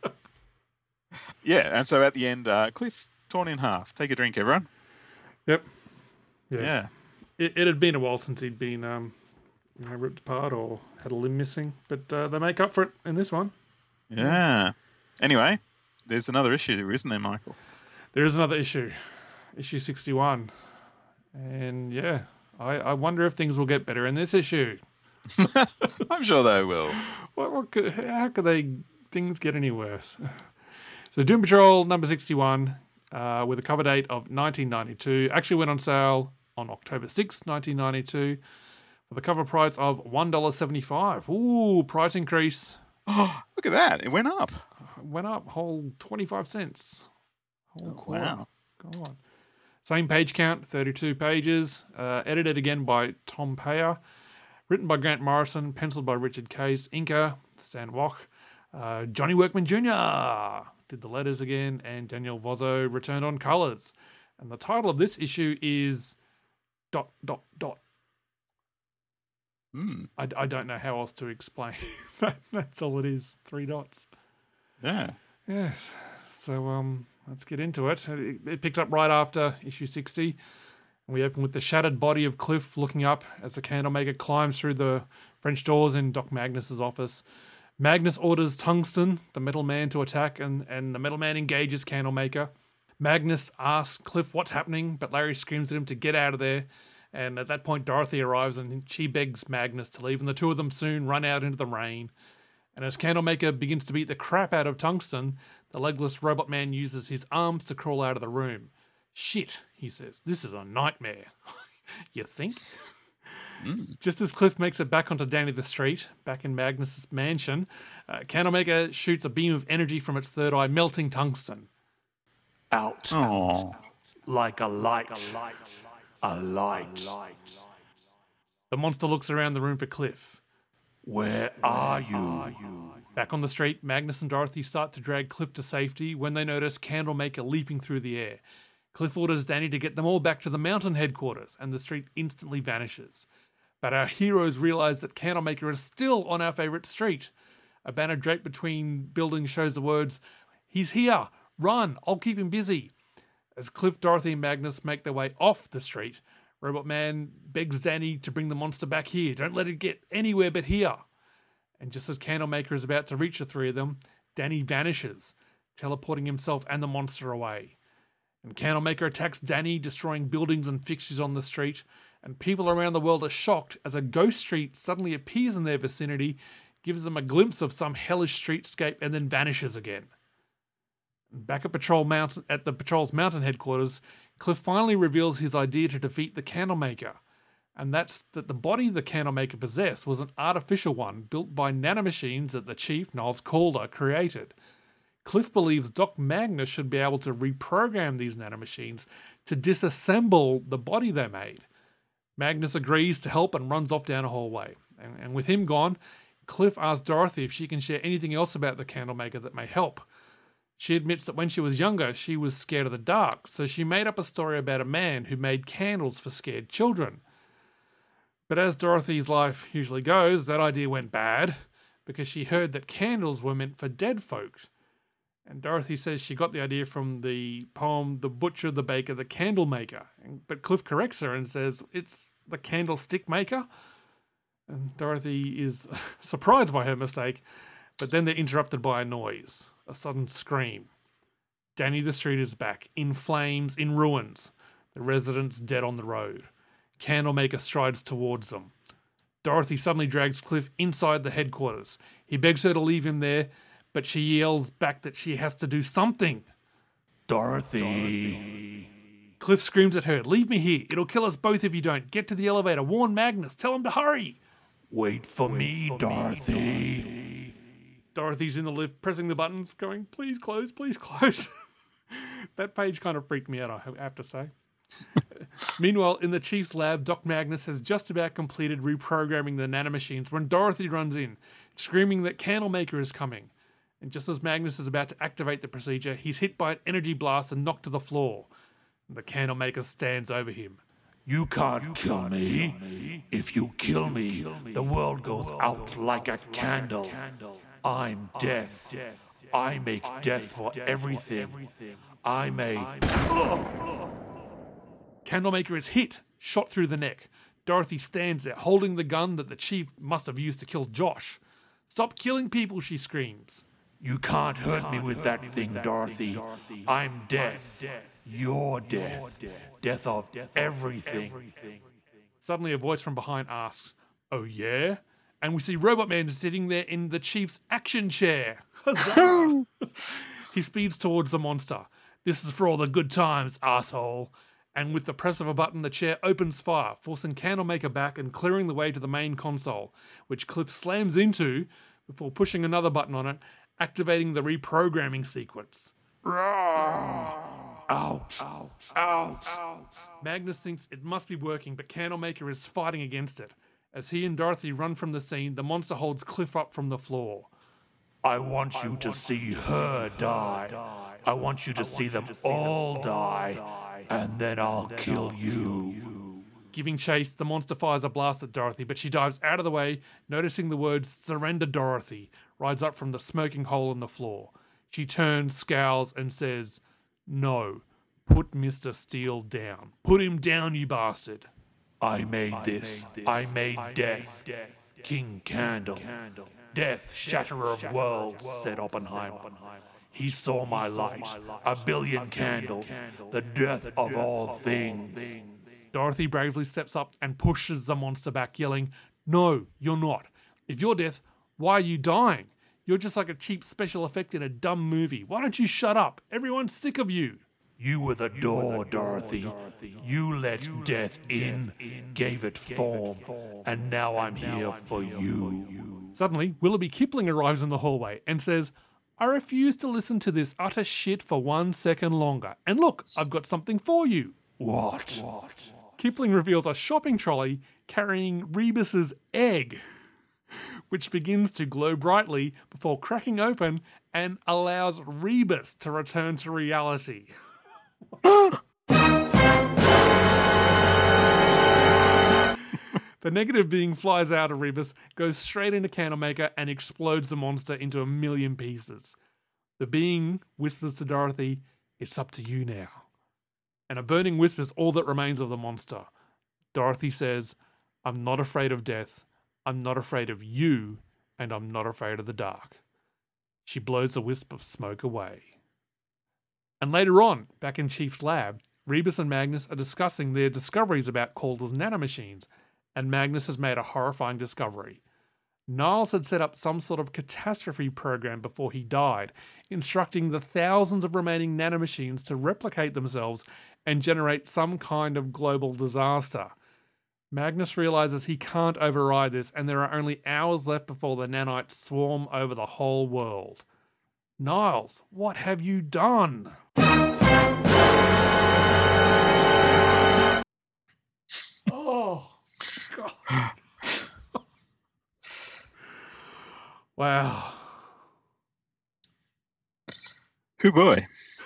E: Yeah, and so at the end, uh, Cliff torn in half. Take a drink, everyone.
F: Yep.
E: Yeah.
F: yeah. It, it had been a while since he'd been um, you know, ripped apart or had a limb missing, but uh, they make up for it in this one.
E: Yeah. Anyway, there's another issue there, isn't there, Michael?
F: There is another issue, issue sixty-one. And yeah, I, I wonder if things will get better in this issue.
E: I'm sure they will.
F: What, what could, how could they things get any worse? So Doom Patrol number sixty-one, uh, with a cover date of nineteen ninety-two, actually went on sale on October sixth, nineteen ninety-two, with a cover price of one dollar seventy-five. Ooh, price increase.
E: Oh, look at that. It went up.
F: Went up whole twenty-five cents. Whole
E: oh,
F: quarter.
E: Wow.
F: Go on. Same page count, thirty-two pages. Uh, edited again by Tom Payer. Written by Grant Morrison. Penciled by Richard Case. Inker, Stan Wach. Uh, Johnny Workman Junior did the letters again. And Daniel Vozzo returned on colours. And the title of this issue is... Dot, dot, dot.
E: Hmm.
F: I, I don't know how else to explain. that, that's all it is. Three dots.
E: Yeah.
F: Yes. So um, let's get into it. it. It picks up right after issue sixty. And we open with the shattered body of Cliff looking up as the Candlemaker climbs through the French doors in Doc Magnus's office. Magnus orders Tungsten, the Metal Man, to attack, and, and the Metal Man engages Candlemaker. Magnus asks Cliff what's happening, but Larry screams at him to get out of there. And at that point, Dorothy arrives and she begs Magnus to leave, and the two of them soon run out into the rain. And as Candlemaker begins to beat the crap out of Tungsten, the legless robot man uses his arms to crawl out of the room. Shit, he says, this is a nightmare. You think? Mm. Just as Cliff makes it back onto Danny the Street, back in Magnus's mansion, uh, Candlemaker shoots a beam of energy from its third eye, melting Tungsten.
G: Out.
E: Aww.
G: Like a light. A light.
F: The monster looks around the room for Cliff.
G: Where are you?
F: Back on the street, Magnus and Dorothy start to drag Cliff to safety when they notice Candlemaker leaping through the air. Cliff orders Danny to get them all back to the mountain headquarters, and the street instantly vanishes. But our heroes realize that Candlemaker is still on our favourite street. A banner draped between buildings shows the words, "He's here! Run! I'll keep him busy!" As Cliff, Dorothy and Magnus make their way off the street, Robot Man begs Danny to bring the monster back here. Don't let it get anywhere but here. And just as Candlemaker is about to reach the three of them, Danny vanishes, teleporting himself and the monster away. And Candlemaker attacks Danny, destroying buildings and fixtures on the street, and people around the world are shocked as a ghost street suddenly appears in their vicinity, gives them a glimpse of some hellish streetscape, and then vanishes again. Back at Patrol Mountain, at the Patrol's mountain headquarters, Cliff finally reveals his idea to defeat the Candlemaker, and that's that the body the Candlemaker possessed was an artificial one built by nanomachines that the Chief, Niles Calder, created. Cliff believes Doc Magnus should be able to reprogram these nanomachines to disassemble the body they made. Magnus agrees to help and runs off down a hallway. And, and with him gone, Cliff asks Dorothy if she can share anything else about the Candlemaker that may help. She admits that when she was younger, she was scared of the dark, so she made up a story about a man who made candles for scared children. But as Dorothy's life usually goes, that idea went bad, because she heard that candles were meant for dead folk. And Dorothy says she got the idea from the poem The Butcher, the Baker, the Candle Maker. But Cliff corrects her and says it's the Candlestick Maker. And Dorothy is surprised by her mistake, but then they're interrupted by a noise. A sudden scream. Danny the Street is back, in flames, in ruins. The residents dead on the road. Candlemaker strides towards them. Dorothy suddenly drags Cliff inside the headquarters. He begs her to leave him there, but she yells back that she has to do something.
G: Dorothy. Dorothy.
F: Cliff screams at her, "Leave me here. It'll kill us both if you don't. Get to the elevator. Warn Magnus. Tell him to hurry."
G: Wait for Wait me, for Dorothy. Me,
F: Dorothy's in the lift, pressing the buttons, going, "Please close, please close." That page kind of freaked me out, I have to say. Meanwhile, in the Chief's lab, Doc Magnus has just about completed reprogramming the nanomachines when Dorothy runs in, screaming that Candlemaker is coming. And just as Magnus is about to activate the procedure, he's hit by an energy blast and knocked to the floor. The Candlemaker stands over him.
G: You can't you kill can't me. me. If you kill, if me, kill me, the world goes the world out goes like a like candle. A candle. I'm death. death. I make I death, make for, death everything. for everything. I made...
F: Oh. Candlemaker is hit, shot through the neck. Dorothy stands there, holding the gun that the Chief must have used to kill Josh. "Stop killing people," she screams.
G: You can't hurt can't me with, hurt that, me thing, with that Dorothy. thing, Dorothy. I'm death. I'm death. You're death. Death. Death of death everything. everything.
F: Suddenly a voice from behind asks, "Oh yeah?" And we see Robot Man sitting there in the Chief's action chair. Huzzah! He speeds towards the monster. "This is for all the good times, asshole." And with the press of a button, the chair opens fire, forcing Candlemaker back and clearing the way to the main console, which Cliff slams into before pushing another button on it, activating the reprogramming sequence.
G: Ouch! Ouch! Ouch!
F: Magnus thinks it must be working, but Candlemaker is fighting against it. As he and Dorothy run from the scene, the monster holds Cliff up from the floor.
G: I want you to see her die. I want you to see them all die. And then I'll kill you.
F: Giving chase, the monster fires a blast at Dorothy, but she dives out of the way, noticing the words "Surrender, Dorothy," rise up from the smoking hole in the floor. She turns, scowls, and says, "No, put Mister Steele down. Put him down, you bastard."
G: I made this. I made death. King Candle. Death, shatterer of worlds, said Oppenheimer. He saw my light, a billion candles, the death of all things.
F: Dorothy bravely steps up and pushes the monster back, yelling, "No, you're not. If you're death, why are you dying? You're just like a cheap special effect in a dumb movie. Why don't you shut up? Everyone's sick of you."
G: You were the door, Dorothy. You let death in, gave it form, and now I'm here for you.
F: Suddenly, Willoughby Kipling arrives in the hallway and says, "I refuse to listen to this utter shit for one second longer. And look, I've got something for you."
G: What?
F: Kipling reveals a shopping trolley carrying Rebus's egg, which begins to glow brightly before cracking open and allows Rebus to return to reality. The negative being flies out of Rebus, goes straight into Candlemaker, and explodes the monster into a million pieces. The being whispers to Dorothy, "It's up to you now." And a burning whisper is all that remains of the monster. Dorothy says, "I'm not afraid of death, I'm not afraid of you, and I'm not afraid of the dark." She blows a wisp of smoke away. And later on, back in Chief's lab, Rebus and Magnus are discussing their discoveries about Calder's nanomachines, and Magnus has made a horrifying discovery. Niles had set up some sort of catastrophe program before he died, instructing the thousands of remaining nanomachines to replicate themselves and generate some kind of global disaster. Magnus realizes he can't override this, and there are only hours left before the nanites swarm over the whole world. Niles, what have you done? Oh, God. Wow.
E: Hoo boy.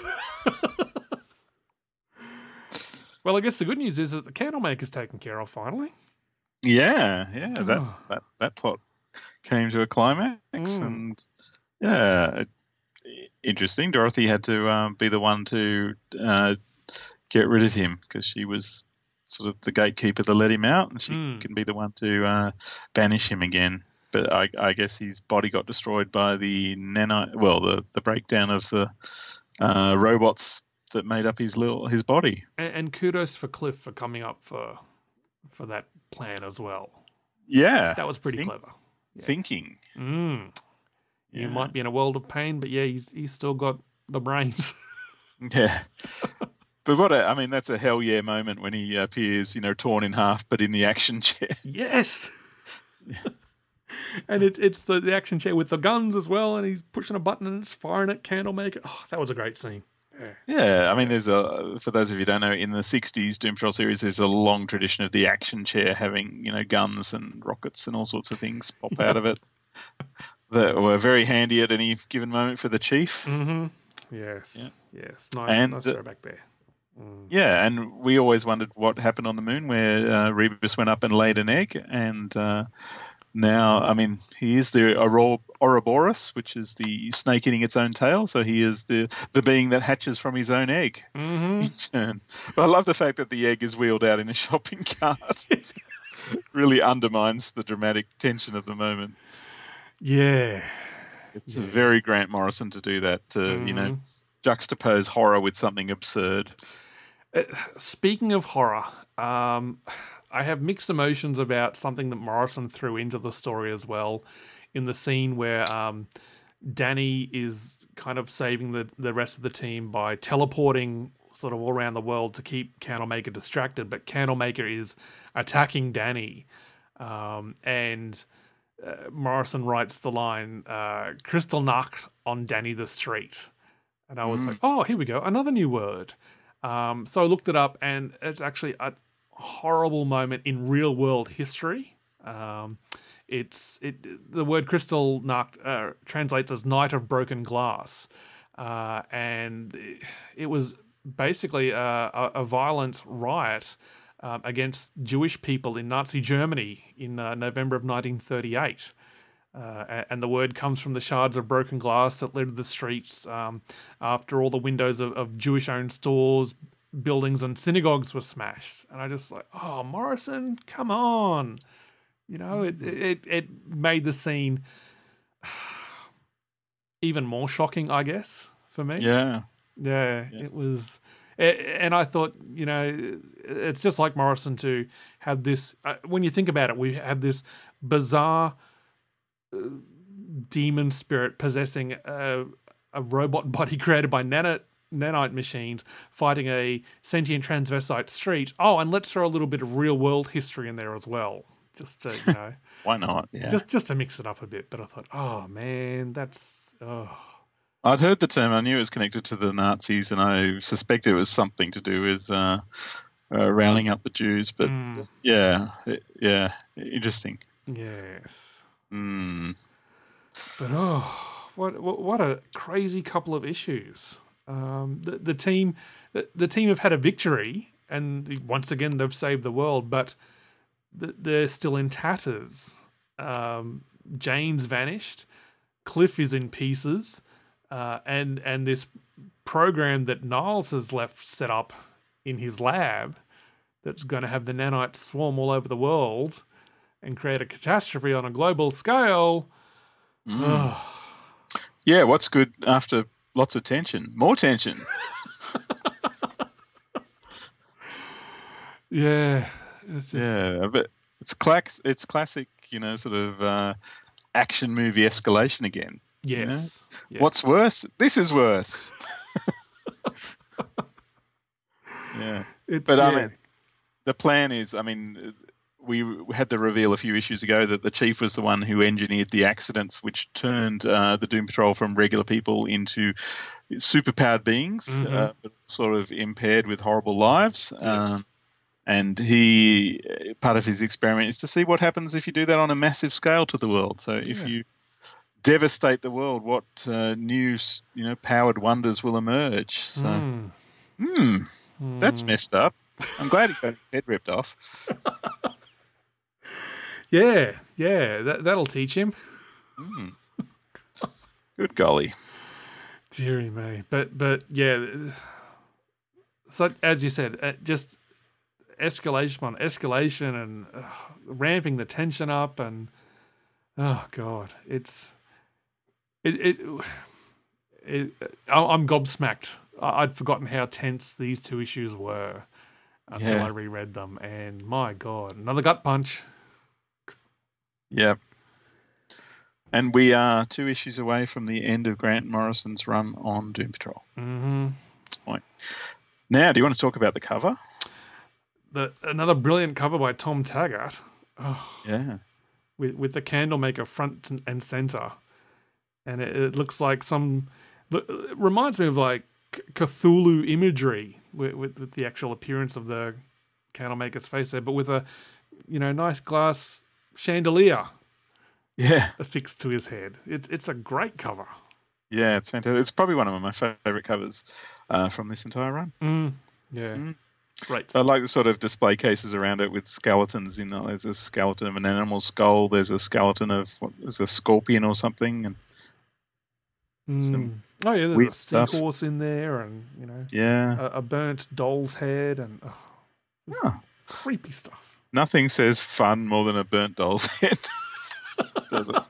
F: Well, I guess the good news is that the Candlemaker's taken care of finally.
E: Yeah, yeah. That
F: Oh.
E: that, that plot came to a climax,
F: Mm.
E: and yeah, it, interesting. Dorothy had to um, be the one to uh, get rid of him because she was sort of the gatekeeper that let him out, and she
F: Mm.
E: can be the one to uh, banish him again. But I, I guess his body got destroyed by the nano, well, the, the breakdown of the uh, robots that made up his little his body.
F: And, and kudos for Cliff for coming up for for that plan as well.
E: Yeah,
F: That was pretty
E: think-
F: clever.
E: Thinking.
F: Mm. You
E: Yeah.
F: might be in a world of pain, but yeah, he's, he's still got the brains.
E: Yeah. But what a, I mean, that's a hell yeah moment when he appears, you know, torn in half, but in the action chair.
F: Yes. And it, it's the, the action chair with the guns as well, and he's pushing a button and it's firing at Candlemaker. Oh, that was a great scene. Yeah.
E: Yeah, I mean, there's a, for those of you who don't know, in the sixties Doom Patrol series, there's a long tradition of the action chair having, you know, guns and rockets and all sorts of things pop out of it that were very handy at any given moment for the chief.
F: Mm-hmm. Yes.
E: Yeah.
F: Yes. Nice,
E: And,
F: nice
E: uh,
F: throwback there. Mm.
E: Yeah, and we always wondered what happened on the moon where uh, Rebus went up and laid an egg, and uh, now, I mean, he is the Oro- Ouroboros, which is the snake eating its own tail, so he is the, the being that hatches from his own egg.
F: Mm-hmm.
E: In turn. But I love the fact that the egg is wheeled out in a shopping cart. It really undermines the dramatic tension of the moment.
F: Yeah.
E: It's a very Grant Morrison to do that, to,
F: Mm-hmm.
E: you know, juxtapose horror with something absurd.
F: Speaking of horror, um, I have mixed emotions about something that Morrison threw into the story as well, in the scene where um, Danny is kind of saving the, the rest of the team by teleporting sort of all around the world to keep Candlemaker distracted, but Candlemaker is attacking Danny. Um, and uh, Morrison writes the line, uh, Kristallnacht on Danny the Street. And I was
E: Mm.
F: like, oh, here we go, another new word. Um, so I looked it up, and it's actually a horrible moment in real world history. Um, it's it the word Kristallnacht uh, translates as night of broken glass, uh, and it, it was basically a, a, a violent riot um, against Jewish people in Nazi Germany in uh, November of nineteen thirty-eight. Uh, a- and the word comes from the shards of broken glass that littered the streets um, after all the windows of, of Jewish-owned stores, buildings, and synagogues were smashed. And I just like, oh, Morrison, come on. You know, it it, it made the scene even more shocking, I guess, for me.
E: Yeah.
F: Yeah, it was. a- And I thought, you know, it's just like Morrison to have this. Uh, when you think about it, we have this bizarre uh, demon spirit possessing a, a robot body created by nano, nanite machines fighting a sentient transvestite street. Oh, and let's throw a little bit of real world history in there as well, just to, you know,
E: Why not? Yeah.
F: just just to mix it up a bit. But I thought, oh man, that's oh.
E: I'd heard the term. I knew it was connected to the Nazis, and I suspect it was something to do with uh, uh, rounding up the Jews. But
F: Mm.
E: yeah, it- yeah, interesting.
F: Yes.
E: Mm.
F: But oh, what what, what a crazy couple of issues. Um, the the team the, the team have had a victory, and once again they've saved the world, but th- they're still in tatters. Um, Jane's vanished. Cliff is in pieces, uh, and and this program that Niles has left set up in his lab that's going to have the nanites swarm all over the world and create a catastrophe on a global scale.
E: Mm. Yeah, what's good after lots of tension? More tension.
F: Yeah, it's just,
E: Yeah, but it's class. It's classic, you know, sort of uh, action movie escalation again.
F: Yes.
E: You know?
F: yes.
E: What's worse? This is worse. yeah.
F: It's,
E: but I
F: yeah.
E: mean, the plan is, I mean, we had the reveal a few issues ago that the chief was the one who engineered the accidents which turned uh, the Doom Patrol from regular people into superpowered beings,
F: Mm-hmm.
E: uh, but sort of impaired with horrible lives.
F: Yes.
E: Um, and he, part of his experiment is to see what happens if you do that on a massive scale to the world. So if
F: Yeah.
E: you devastate the world, what uh, new, you know, powered wonders will emerge? So,
F: Mm.
E: hmm, that's messed up. I'm glad he got his head ripped off.
F: Yeah, yeah, that, that'll teach him.
E: Mm. Good golly.
F: Deary me. But, but yeah, so as you said, uh, just escalation on escalation and uh, ramping the tension up and, oh, God, it's, it, it, it I- I'm gobsmacked. I- I'd forgotten how tense these two issues were until
E: Yeah.
F: I reread them. And my God, another gut punch.
E: Yeah. And we are two issues away from the end of Grant Morrison's run on Doom Patrol.
F: Mm-hmm.
E: That's the point. Now, do you want to talk about the cover?
F: The, another brilliant cover by Tom Taggart. Oh,
E: Yeah.
F: with with the Candlemaker front and center, and it, it looks like some. It reminds me of like Cthulhu imagery with, with with the actual appearance of the Candlemaker's face there, but with a, you know, nice glass chandelier
E: Yeah.
F: affixed to his head. It's it's a great cover.
E: Yeah, it's fantastic. It's probably one of my favourite covers uh, from this entire run.
F: Mm, yeah,
E: Mm.
F: great.
E: I like the sort of display cases around it with skeletons. You know, there's a skeleton of an animal skull. There's a skeleton of what is a scorpion or something, and
F: Mm. Oh yeah, there's
E: weird
F: a
E: stuff.
F: seahorse in there, and you know,
E: yeah,
F: a, a burnt doll's head, and oh, it's
E: Huh.
F: creepy stuff.
E: nothing says fun more than a burnt doll's head, does it?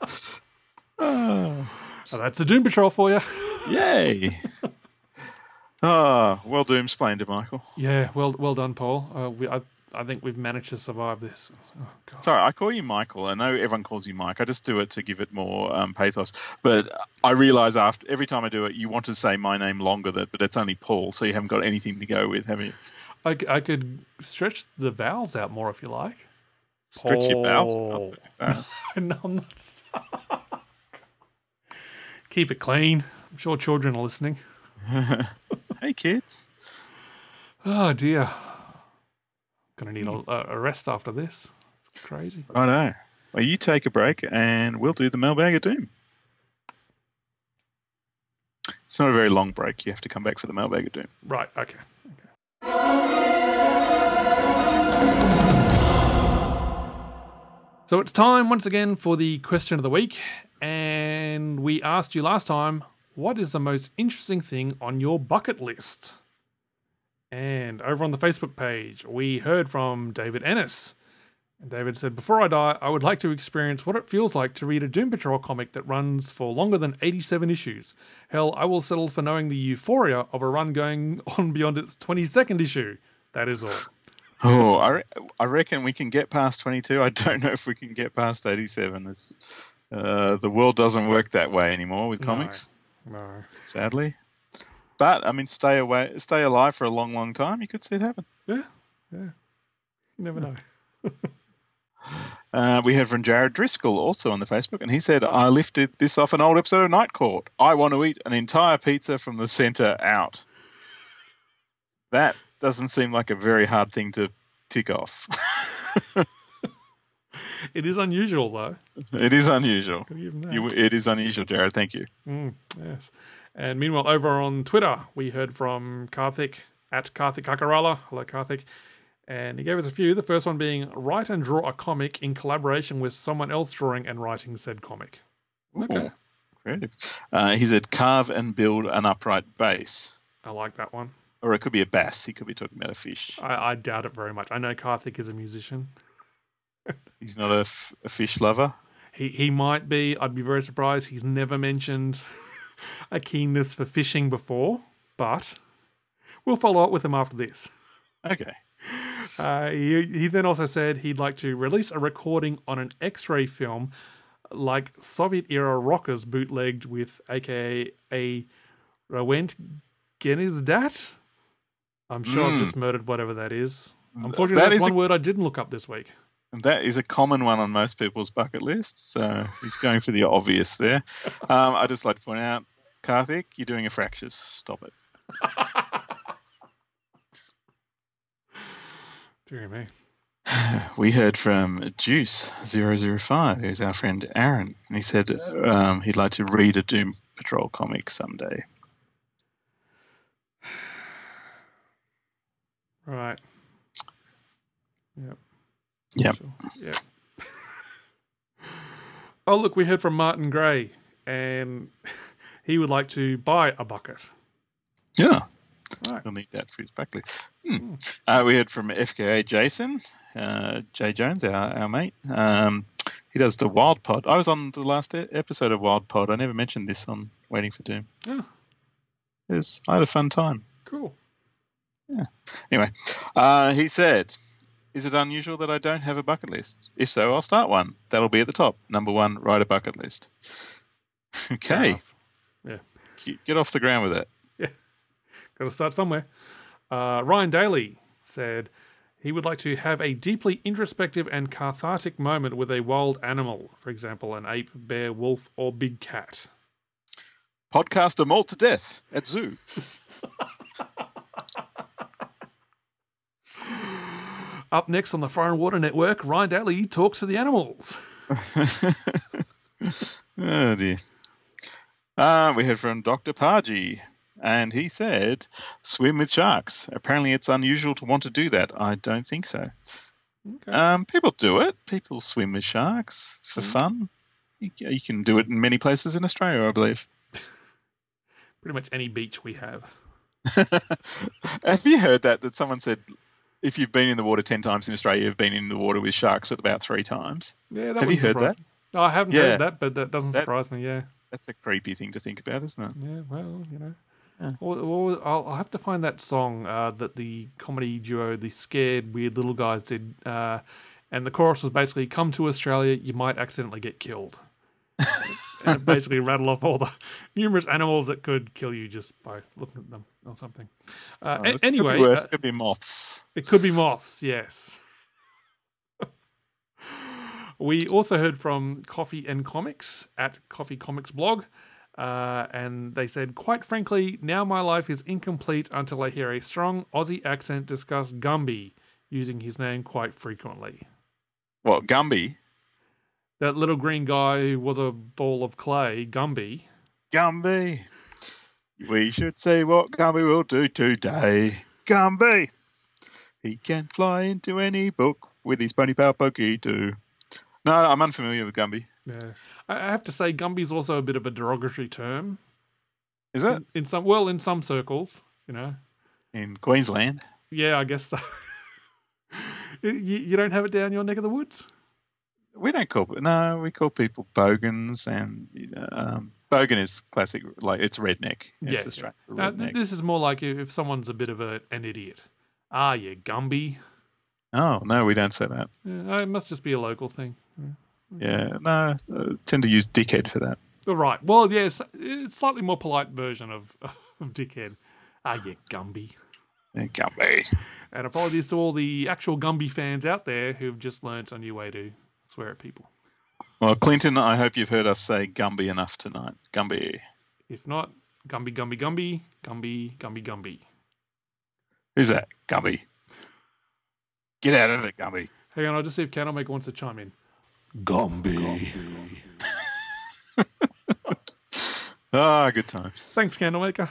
E: Oh,
F: Oh, that's the Doom Patrol for you.
E: yay! Oh, well, doomsplained, Michael.
F: Yeah, well, well done, Paul. Uh, we, I, I think we've managed to survive this. Oh, God.
E: Sorry, I call you Michael. I know everyone calls you Mike. I just do it to give it more um, pathos. But I realise after every time I do it, you want to say my name longer, that, but it's only Paul, so you haven't got anything to go with, have you?
F: I, c- I could stretch the vowels out more if you like.
E: Stretch your bowels.
F: Paul.
E: I'll do that.
F: No, I'm not. Keep it clean. I'm sure children are listening.
E: Hey, kids.
F: Oh dear. Gonna need a, a rest after this. It's crazy.
E: I know. Well, you take a break, and we'll do the Mailbag of Doom. It's not a very long break. You have to come back for the Mailbag of Doom.
F: Right. Okay. So it's time once again for the question of the week, and we asked you last time, what is the most interesting thing on your bucket list? And over on the Facebook page, we heard from David Ennis. And David said, before I die, I would like to experience what it feels like to read a Doom Patrol comic that runs for longer than eighty-seven issues. Hell, I will settle for knowing the euphoria of a run going on beyond its twenty-second issue. That is all.
E: Oh, I, re- I reckon we can get past twenty-two. I don't know if we can get past eighty-seven. It's, uh, the world doesn't work that way anymore with comics,
F: No.
E: sadly. But, I mean, stay away, stay alive for a long, long time. You could see it happen.
F: Yeah, yeah. You never know.
E: Uh, we heard from Jared Driscoll also on the Facebook, and he said, I lifted this off an old episode of Night Court. I want to eat an entire pizza from the center out. That doesn't seem like a very hard thing to tick off.
F: It is unusual, though.
E: It is unusual.
F: Gotta give him that.
E: You, it is unusual, Jared. Thank you.
F: Mm, yes. And meanwhile, over on Twitter, we heard from Karthik, at Karthik Kakarala. Hello, Karthik. And he gave us a few. The first one being, write and draw a comic in collaboration with someone else drawing and writing said comic. Okay.
E: Ooh, creative. Uh, he said, carve and build an upright base.
F: I like that one.
E: Or it could be a bass. He could be talking about a fish.
F: I, I doubt it very much. I know Karthik is a musician.
E: He's not a, f- a fish lover.
F: He he might be. I'd be very surprised. He's never mentioned a keenness for fishing before, but we'll follow up with him after this.
E: Okay.
F: Uh, he, he then also said he'd like to release a recording on an X-ray film like Soviet-era rockers bootlegged with A K A a Rawent Genizdat. I'm sure
E: Mm.
F: I've just murdered whatever that is. Unfortunately,
E: That
F: that's
E: is
F: one
E: a-
F: word I didn't look up this week.
E: That is a common one on most people's bucket lists, so he's going for the obvious there. Um, I'd just like to point out, Karthik, you're doing a fractious. Stop it.
F: Dear me.
E: We heard from Juice zero zero five, who's our friend Aaron, and he said um, he'd like to read a Doom Patrol comic someday.
F: Right. Yep.
E: Yep.
F: Sure. Yep. Oh, look, we heard from Martin Gray, and he would like to buy a bucket.
E: Yeah.
F: Right.
E: He'll need that for his backlist. Hmm. Uh, we heard from F K A Jason, uh, Jay Jones, our, our mate. Um, he does the Wild Pod. I was on the last e- episode of Wild Pod. I never mentioned this on Waiting for Doom.
F: Oh,
E: It was, I had a fun time.
F: cool.
E: Anyway, uh, he said, is it unusual that I don't have a bucket list? If so, I'll start one. That'll be at the top. Number one, write a bucket list.
F: Fair
E: Okay.
F: enough. Yeah.
E: Get- Get off the ground with it.
F: Got to start somewhere. Uh, Ryan Daly said he would like to have a deeply introspective and cathartic moment with a wild animal, for example, an ape, bear, wolf, or big cat.
E: Podcast them all to death at zoo.
F: Up next on the Fire and Water Network, Ryan Daly talks to the animals.
E: Oh, dear. Uh, we heard from Doctor Parji, and he said, swim with sharks. Apparently it's unusual to want to do that. I don't think so.
F: Okay.
E: Um, people do it. People swim with sharks for fun. You, you can do it in many places in Australia, I believe.
F: Pretty much any beach we have.
E: Have you heard that, that someone said, if you've been in the water ten times in Australia, you've been in the water with sharks at about three times?
F: Yeah, that
E: Have you
F: wouldn't
E: heard
F: surprise
E: that?
F: me. No, I haven't
E: Yeah.
F: heard that, but that doesn't
E: That's-
F: surprise me, yeah.
E: That's a creepy thing to think about, isn't it?
F: Yeah, well, you know.
E: Yeah.
F: Or, or I'll, I'll have to find that song uh, that the comedy duo, the Scared Weird Little Guys, did. Uh, and the chorus was basically, come to Australia, you might accidentally get killed. And it basically rattle off all the numerous animals that could kill you just by looking at them or something. Uh,
E: Oh,
F: a-
E: this could be
F: anyway,
E: worse.
F: uh,
E: It could be moths.
F: it could be moths, yes. We also heard from Coffee and Comics at Coffee Comics blog, uh, and they said, quite frankly, now my life is incomplete until I hear a strong Aussie accent discuss Gumby, using his name quite frequently.
E: What, Gumby?
F: That little green guy who was a ball of clay, Gumby.
E: Gumby. We should see what Gumby will do today. Gumby. He can fly into any book with his pony power pokey too. No, I'm unfamiliar with Gumby.
F: Yeah, I I have to say, Gumby's also a bit of a derogatory term
E: Is it?
F: in, in some well, in some circles, you know.
E: In Queensland?
F: Yeah, I guess so. you, you don't have it down your neck of the woods?
E: We don't call no, we call people bogans, and you know, um, bogan is classic, like it's redneck. It's
F: Yeah,
E: Australian
F: No, th-
E: redneck.
F: this is more like if if someone's a bit of a, an idiot. Ah, you Gumby.
E: Oh no, we don't say that.
F: Yeah, it must just be a local thing.
E: Yeah, no, uh, tend to use dickhead for that.
F: All right. Well, yeah, it's, it's slightly more polite version of, of dickhead. Ah, you Gumby.
E: Yeah, Gumby.
F: And apologies to all the actual Gumby fans out there who've just learnt a new way to swear at people.
E: Well, Clinton, I hope you've heard us say Gumby enough tonight. Gumby.
F: If not, Gumby, Gumby, Gumby, Gumby, Gumby, Gumby.
E: Who's that? Gumby. Get out of it, Gumby.
F: Hang on, I'll just see if Candlemaker wants to chime in.
G: Gumby.
E: Ah, good times.
F: Thanks, Candlemaker.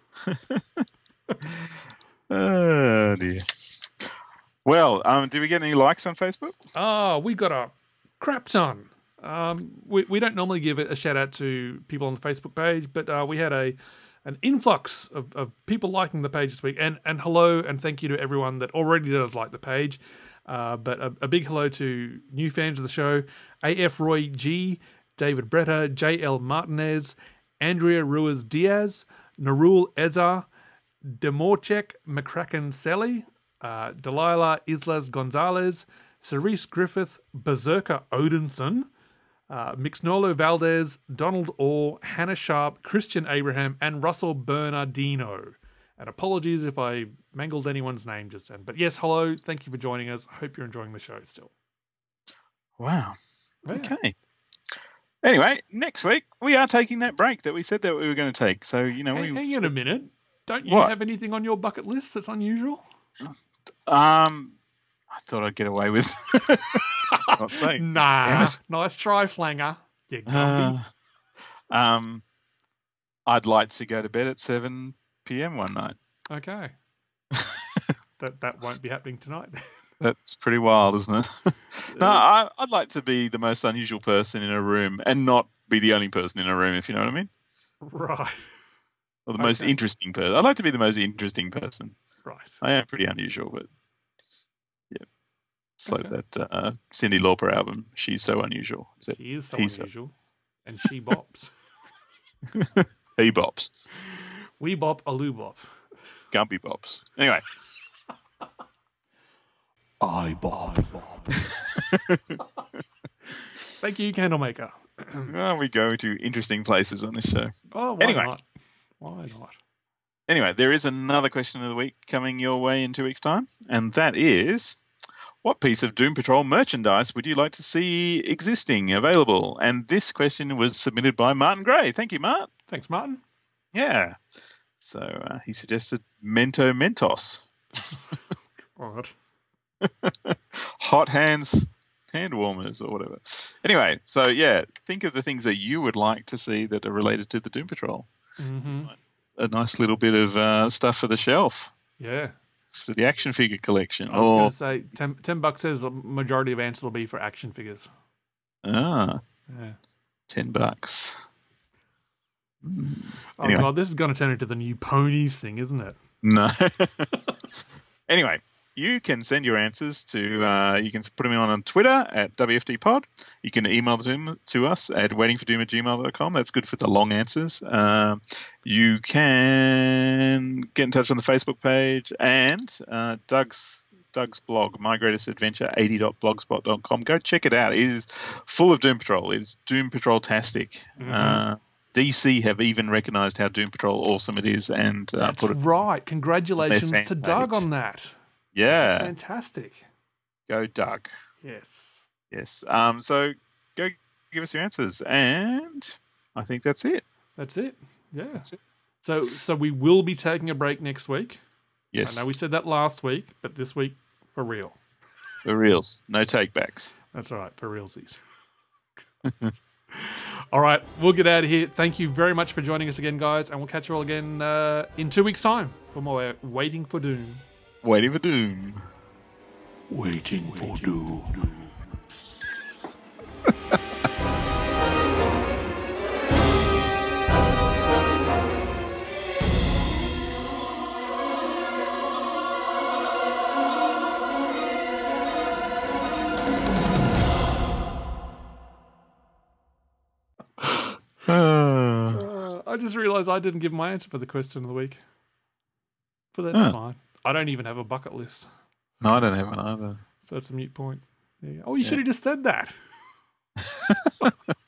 E: Oh, dear. Well, um, did we get any likes on Facebook?
F: Oh, we got a crap ton. Um, we, we don't normally give a shout out to people on the Facebook page, but uh, we had a an influx of, of people liking the page this week. And, and hello and thank you to everyone that already does like the page. Uh, but a, a big hello to new fans of the show, A F Roy G, David Bretta, J L Martinez, Andrea Ruiz Diaz, Narul Ezar, Demorchek McCracken Selly, uh, Delilah Islas Gonzalez, Cerise Griffith, Berserker Odinson, Uh, Mixnolo Valdez, Donald Orr, Hannah Sharp, Christian Abraham, and Russell Bernardino. And apologies if I mangled anyone's name just then. But yes, hello. Thank you for joining us. I hope you're enjoying the show still.
E: Wow.
F: Yeah.
E: Okay. Anyway, next week we are taking that break that we said that we were going to take. So, you know,
F: Hang,
E: we
F: hang on a minute. Don't you
E: What?
F: have anything on your bucket list that's unusual?
E: Um, I thought I'd get away with not saying. Damn
F: Nah.
E: it.
F: Nice try, Flanger. You
E: Uh,
F: gumpy.
E: um, I'd like to go to bed at seven p.m. one night.
F: Okay. that that won't be happening tonight.
E: That's pretty wild, isn't it? no, I, I'd like to be the most unusual person in a room and not be the only person in a room, if you know what I mean.
F: Right.
E: Or the most
F: Okay.
E: interesting person. I'd like to be the most interesting person.
F: Right.
E: I am pretty unusual, but yeah. It's like
F: Okay.
E: that uh, Cyndi Lauper album, She's So Unusual. It's
F: She is so
E: He's so-
F: unusual. And she bops.
E: He bops.
F: We bop, a loo bop.
E: Gumpy bops. Anyway.
G: I bob.
F: Thank you, Candlemaker.
E: Oh, we go to interesting places on this show.
F: Oh, why
E: Anyway.
F: not? Why not?
E: Anyway, there is another question of the week coming your way in two weeks' time, and that is, what piece of Doom Patrol merchandise would you like to see existing, available? And this question was submitted by Martin Gray. Thank you, Mart.
F: Thanks, Martin.
E: Yeah. So uh, he suggested Mento Mentos.
F: All right.
E: Hot hands hand warmers or whatever. Anyway, so yeah, think of the things that you would like to see that are related to the Doom Patrol.
F: Mm-hmm.
E: A nice little bit of uh, stuff for the shelf,
F: Yeah.
E: for the action figure collection.
F: I was
E: Or
F: going to say, ten, ten bucks says the majority of answers will be for action figures.
E: ah,
F: Yeah.
E: ten bucks. Mm.
F: Oh,
E: Anyway.
F: God, this is going to turn into the new ponies thing, isn't it?
E: No. Anyway, you can send your answers to, uh, you can put them on on Twitter at W F D Pod. You can email them to us at waitingfordoom at gmail dot com. That's good for the long answers. Um, you can get in touch on the Facebook page and uh, Doug's Doug's blog, My Greatest Adventure eighty dot blogspot dot com. Go check it out. It is full of Doom Patrol. It is Doom Patrol-tastic.
F: Mm-hmm.
E: Uh, D C have even recognised how Doom Patrol awesome it is and uh,
F: That's
E: put it.
F: right. Congratulations
E: fan
F: to Doug
E: page.
F: on that.
E: Yeah,
F: That's fantastic.
E: go Doug.
F: Yes.
E: Yes. Um. So go give us your answers, and I think that's it.
F: That's it. Yeah.
E: That's it.
F: So, so we will be taking a break next week.
E: Yes.
F: I know we said that last week, but this week for real.
E: For reals. No takebacks.
F: That's all right, for realsies. All right, we'll get out of here. Thank you very much for joining us again, guys, and we'll catch you all again uh, in two weeks' time for more Waiting for Doom.
E: Waiting for Doom.
G: Waiting for doom.
F: Uh, I just realised I didn't give my answer for the question of the week. But that's
E: Huh.
F: fine. I don't even have a bucket list,
E: No, I don't have one either.
F: so it's a mute point. There you go. Oh, you
E: Yeah.
F: should have just said that.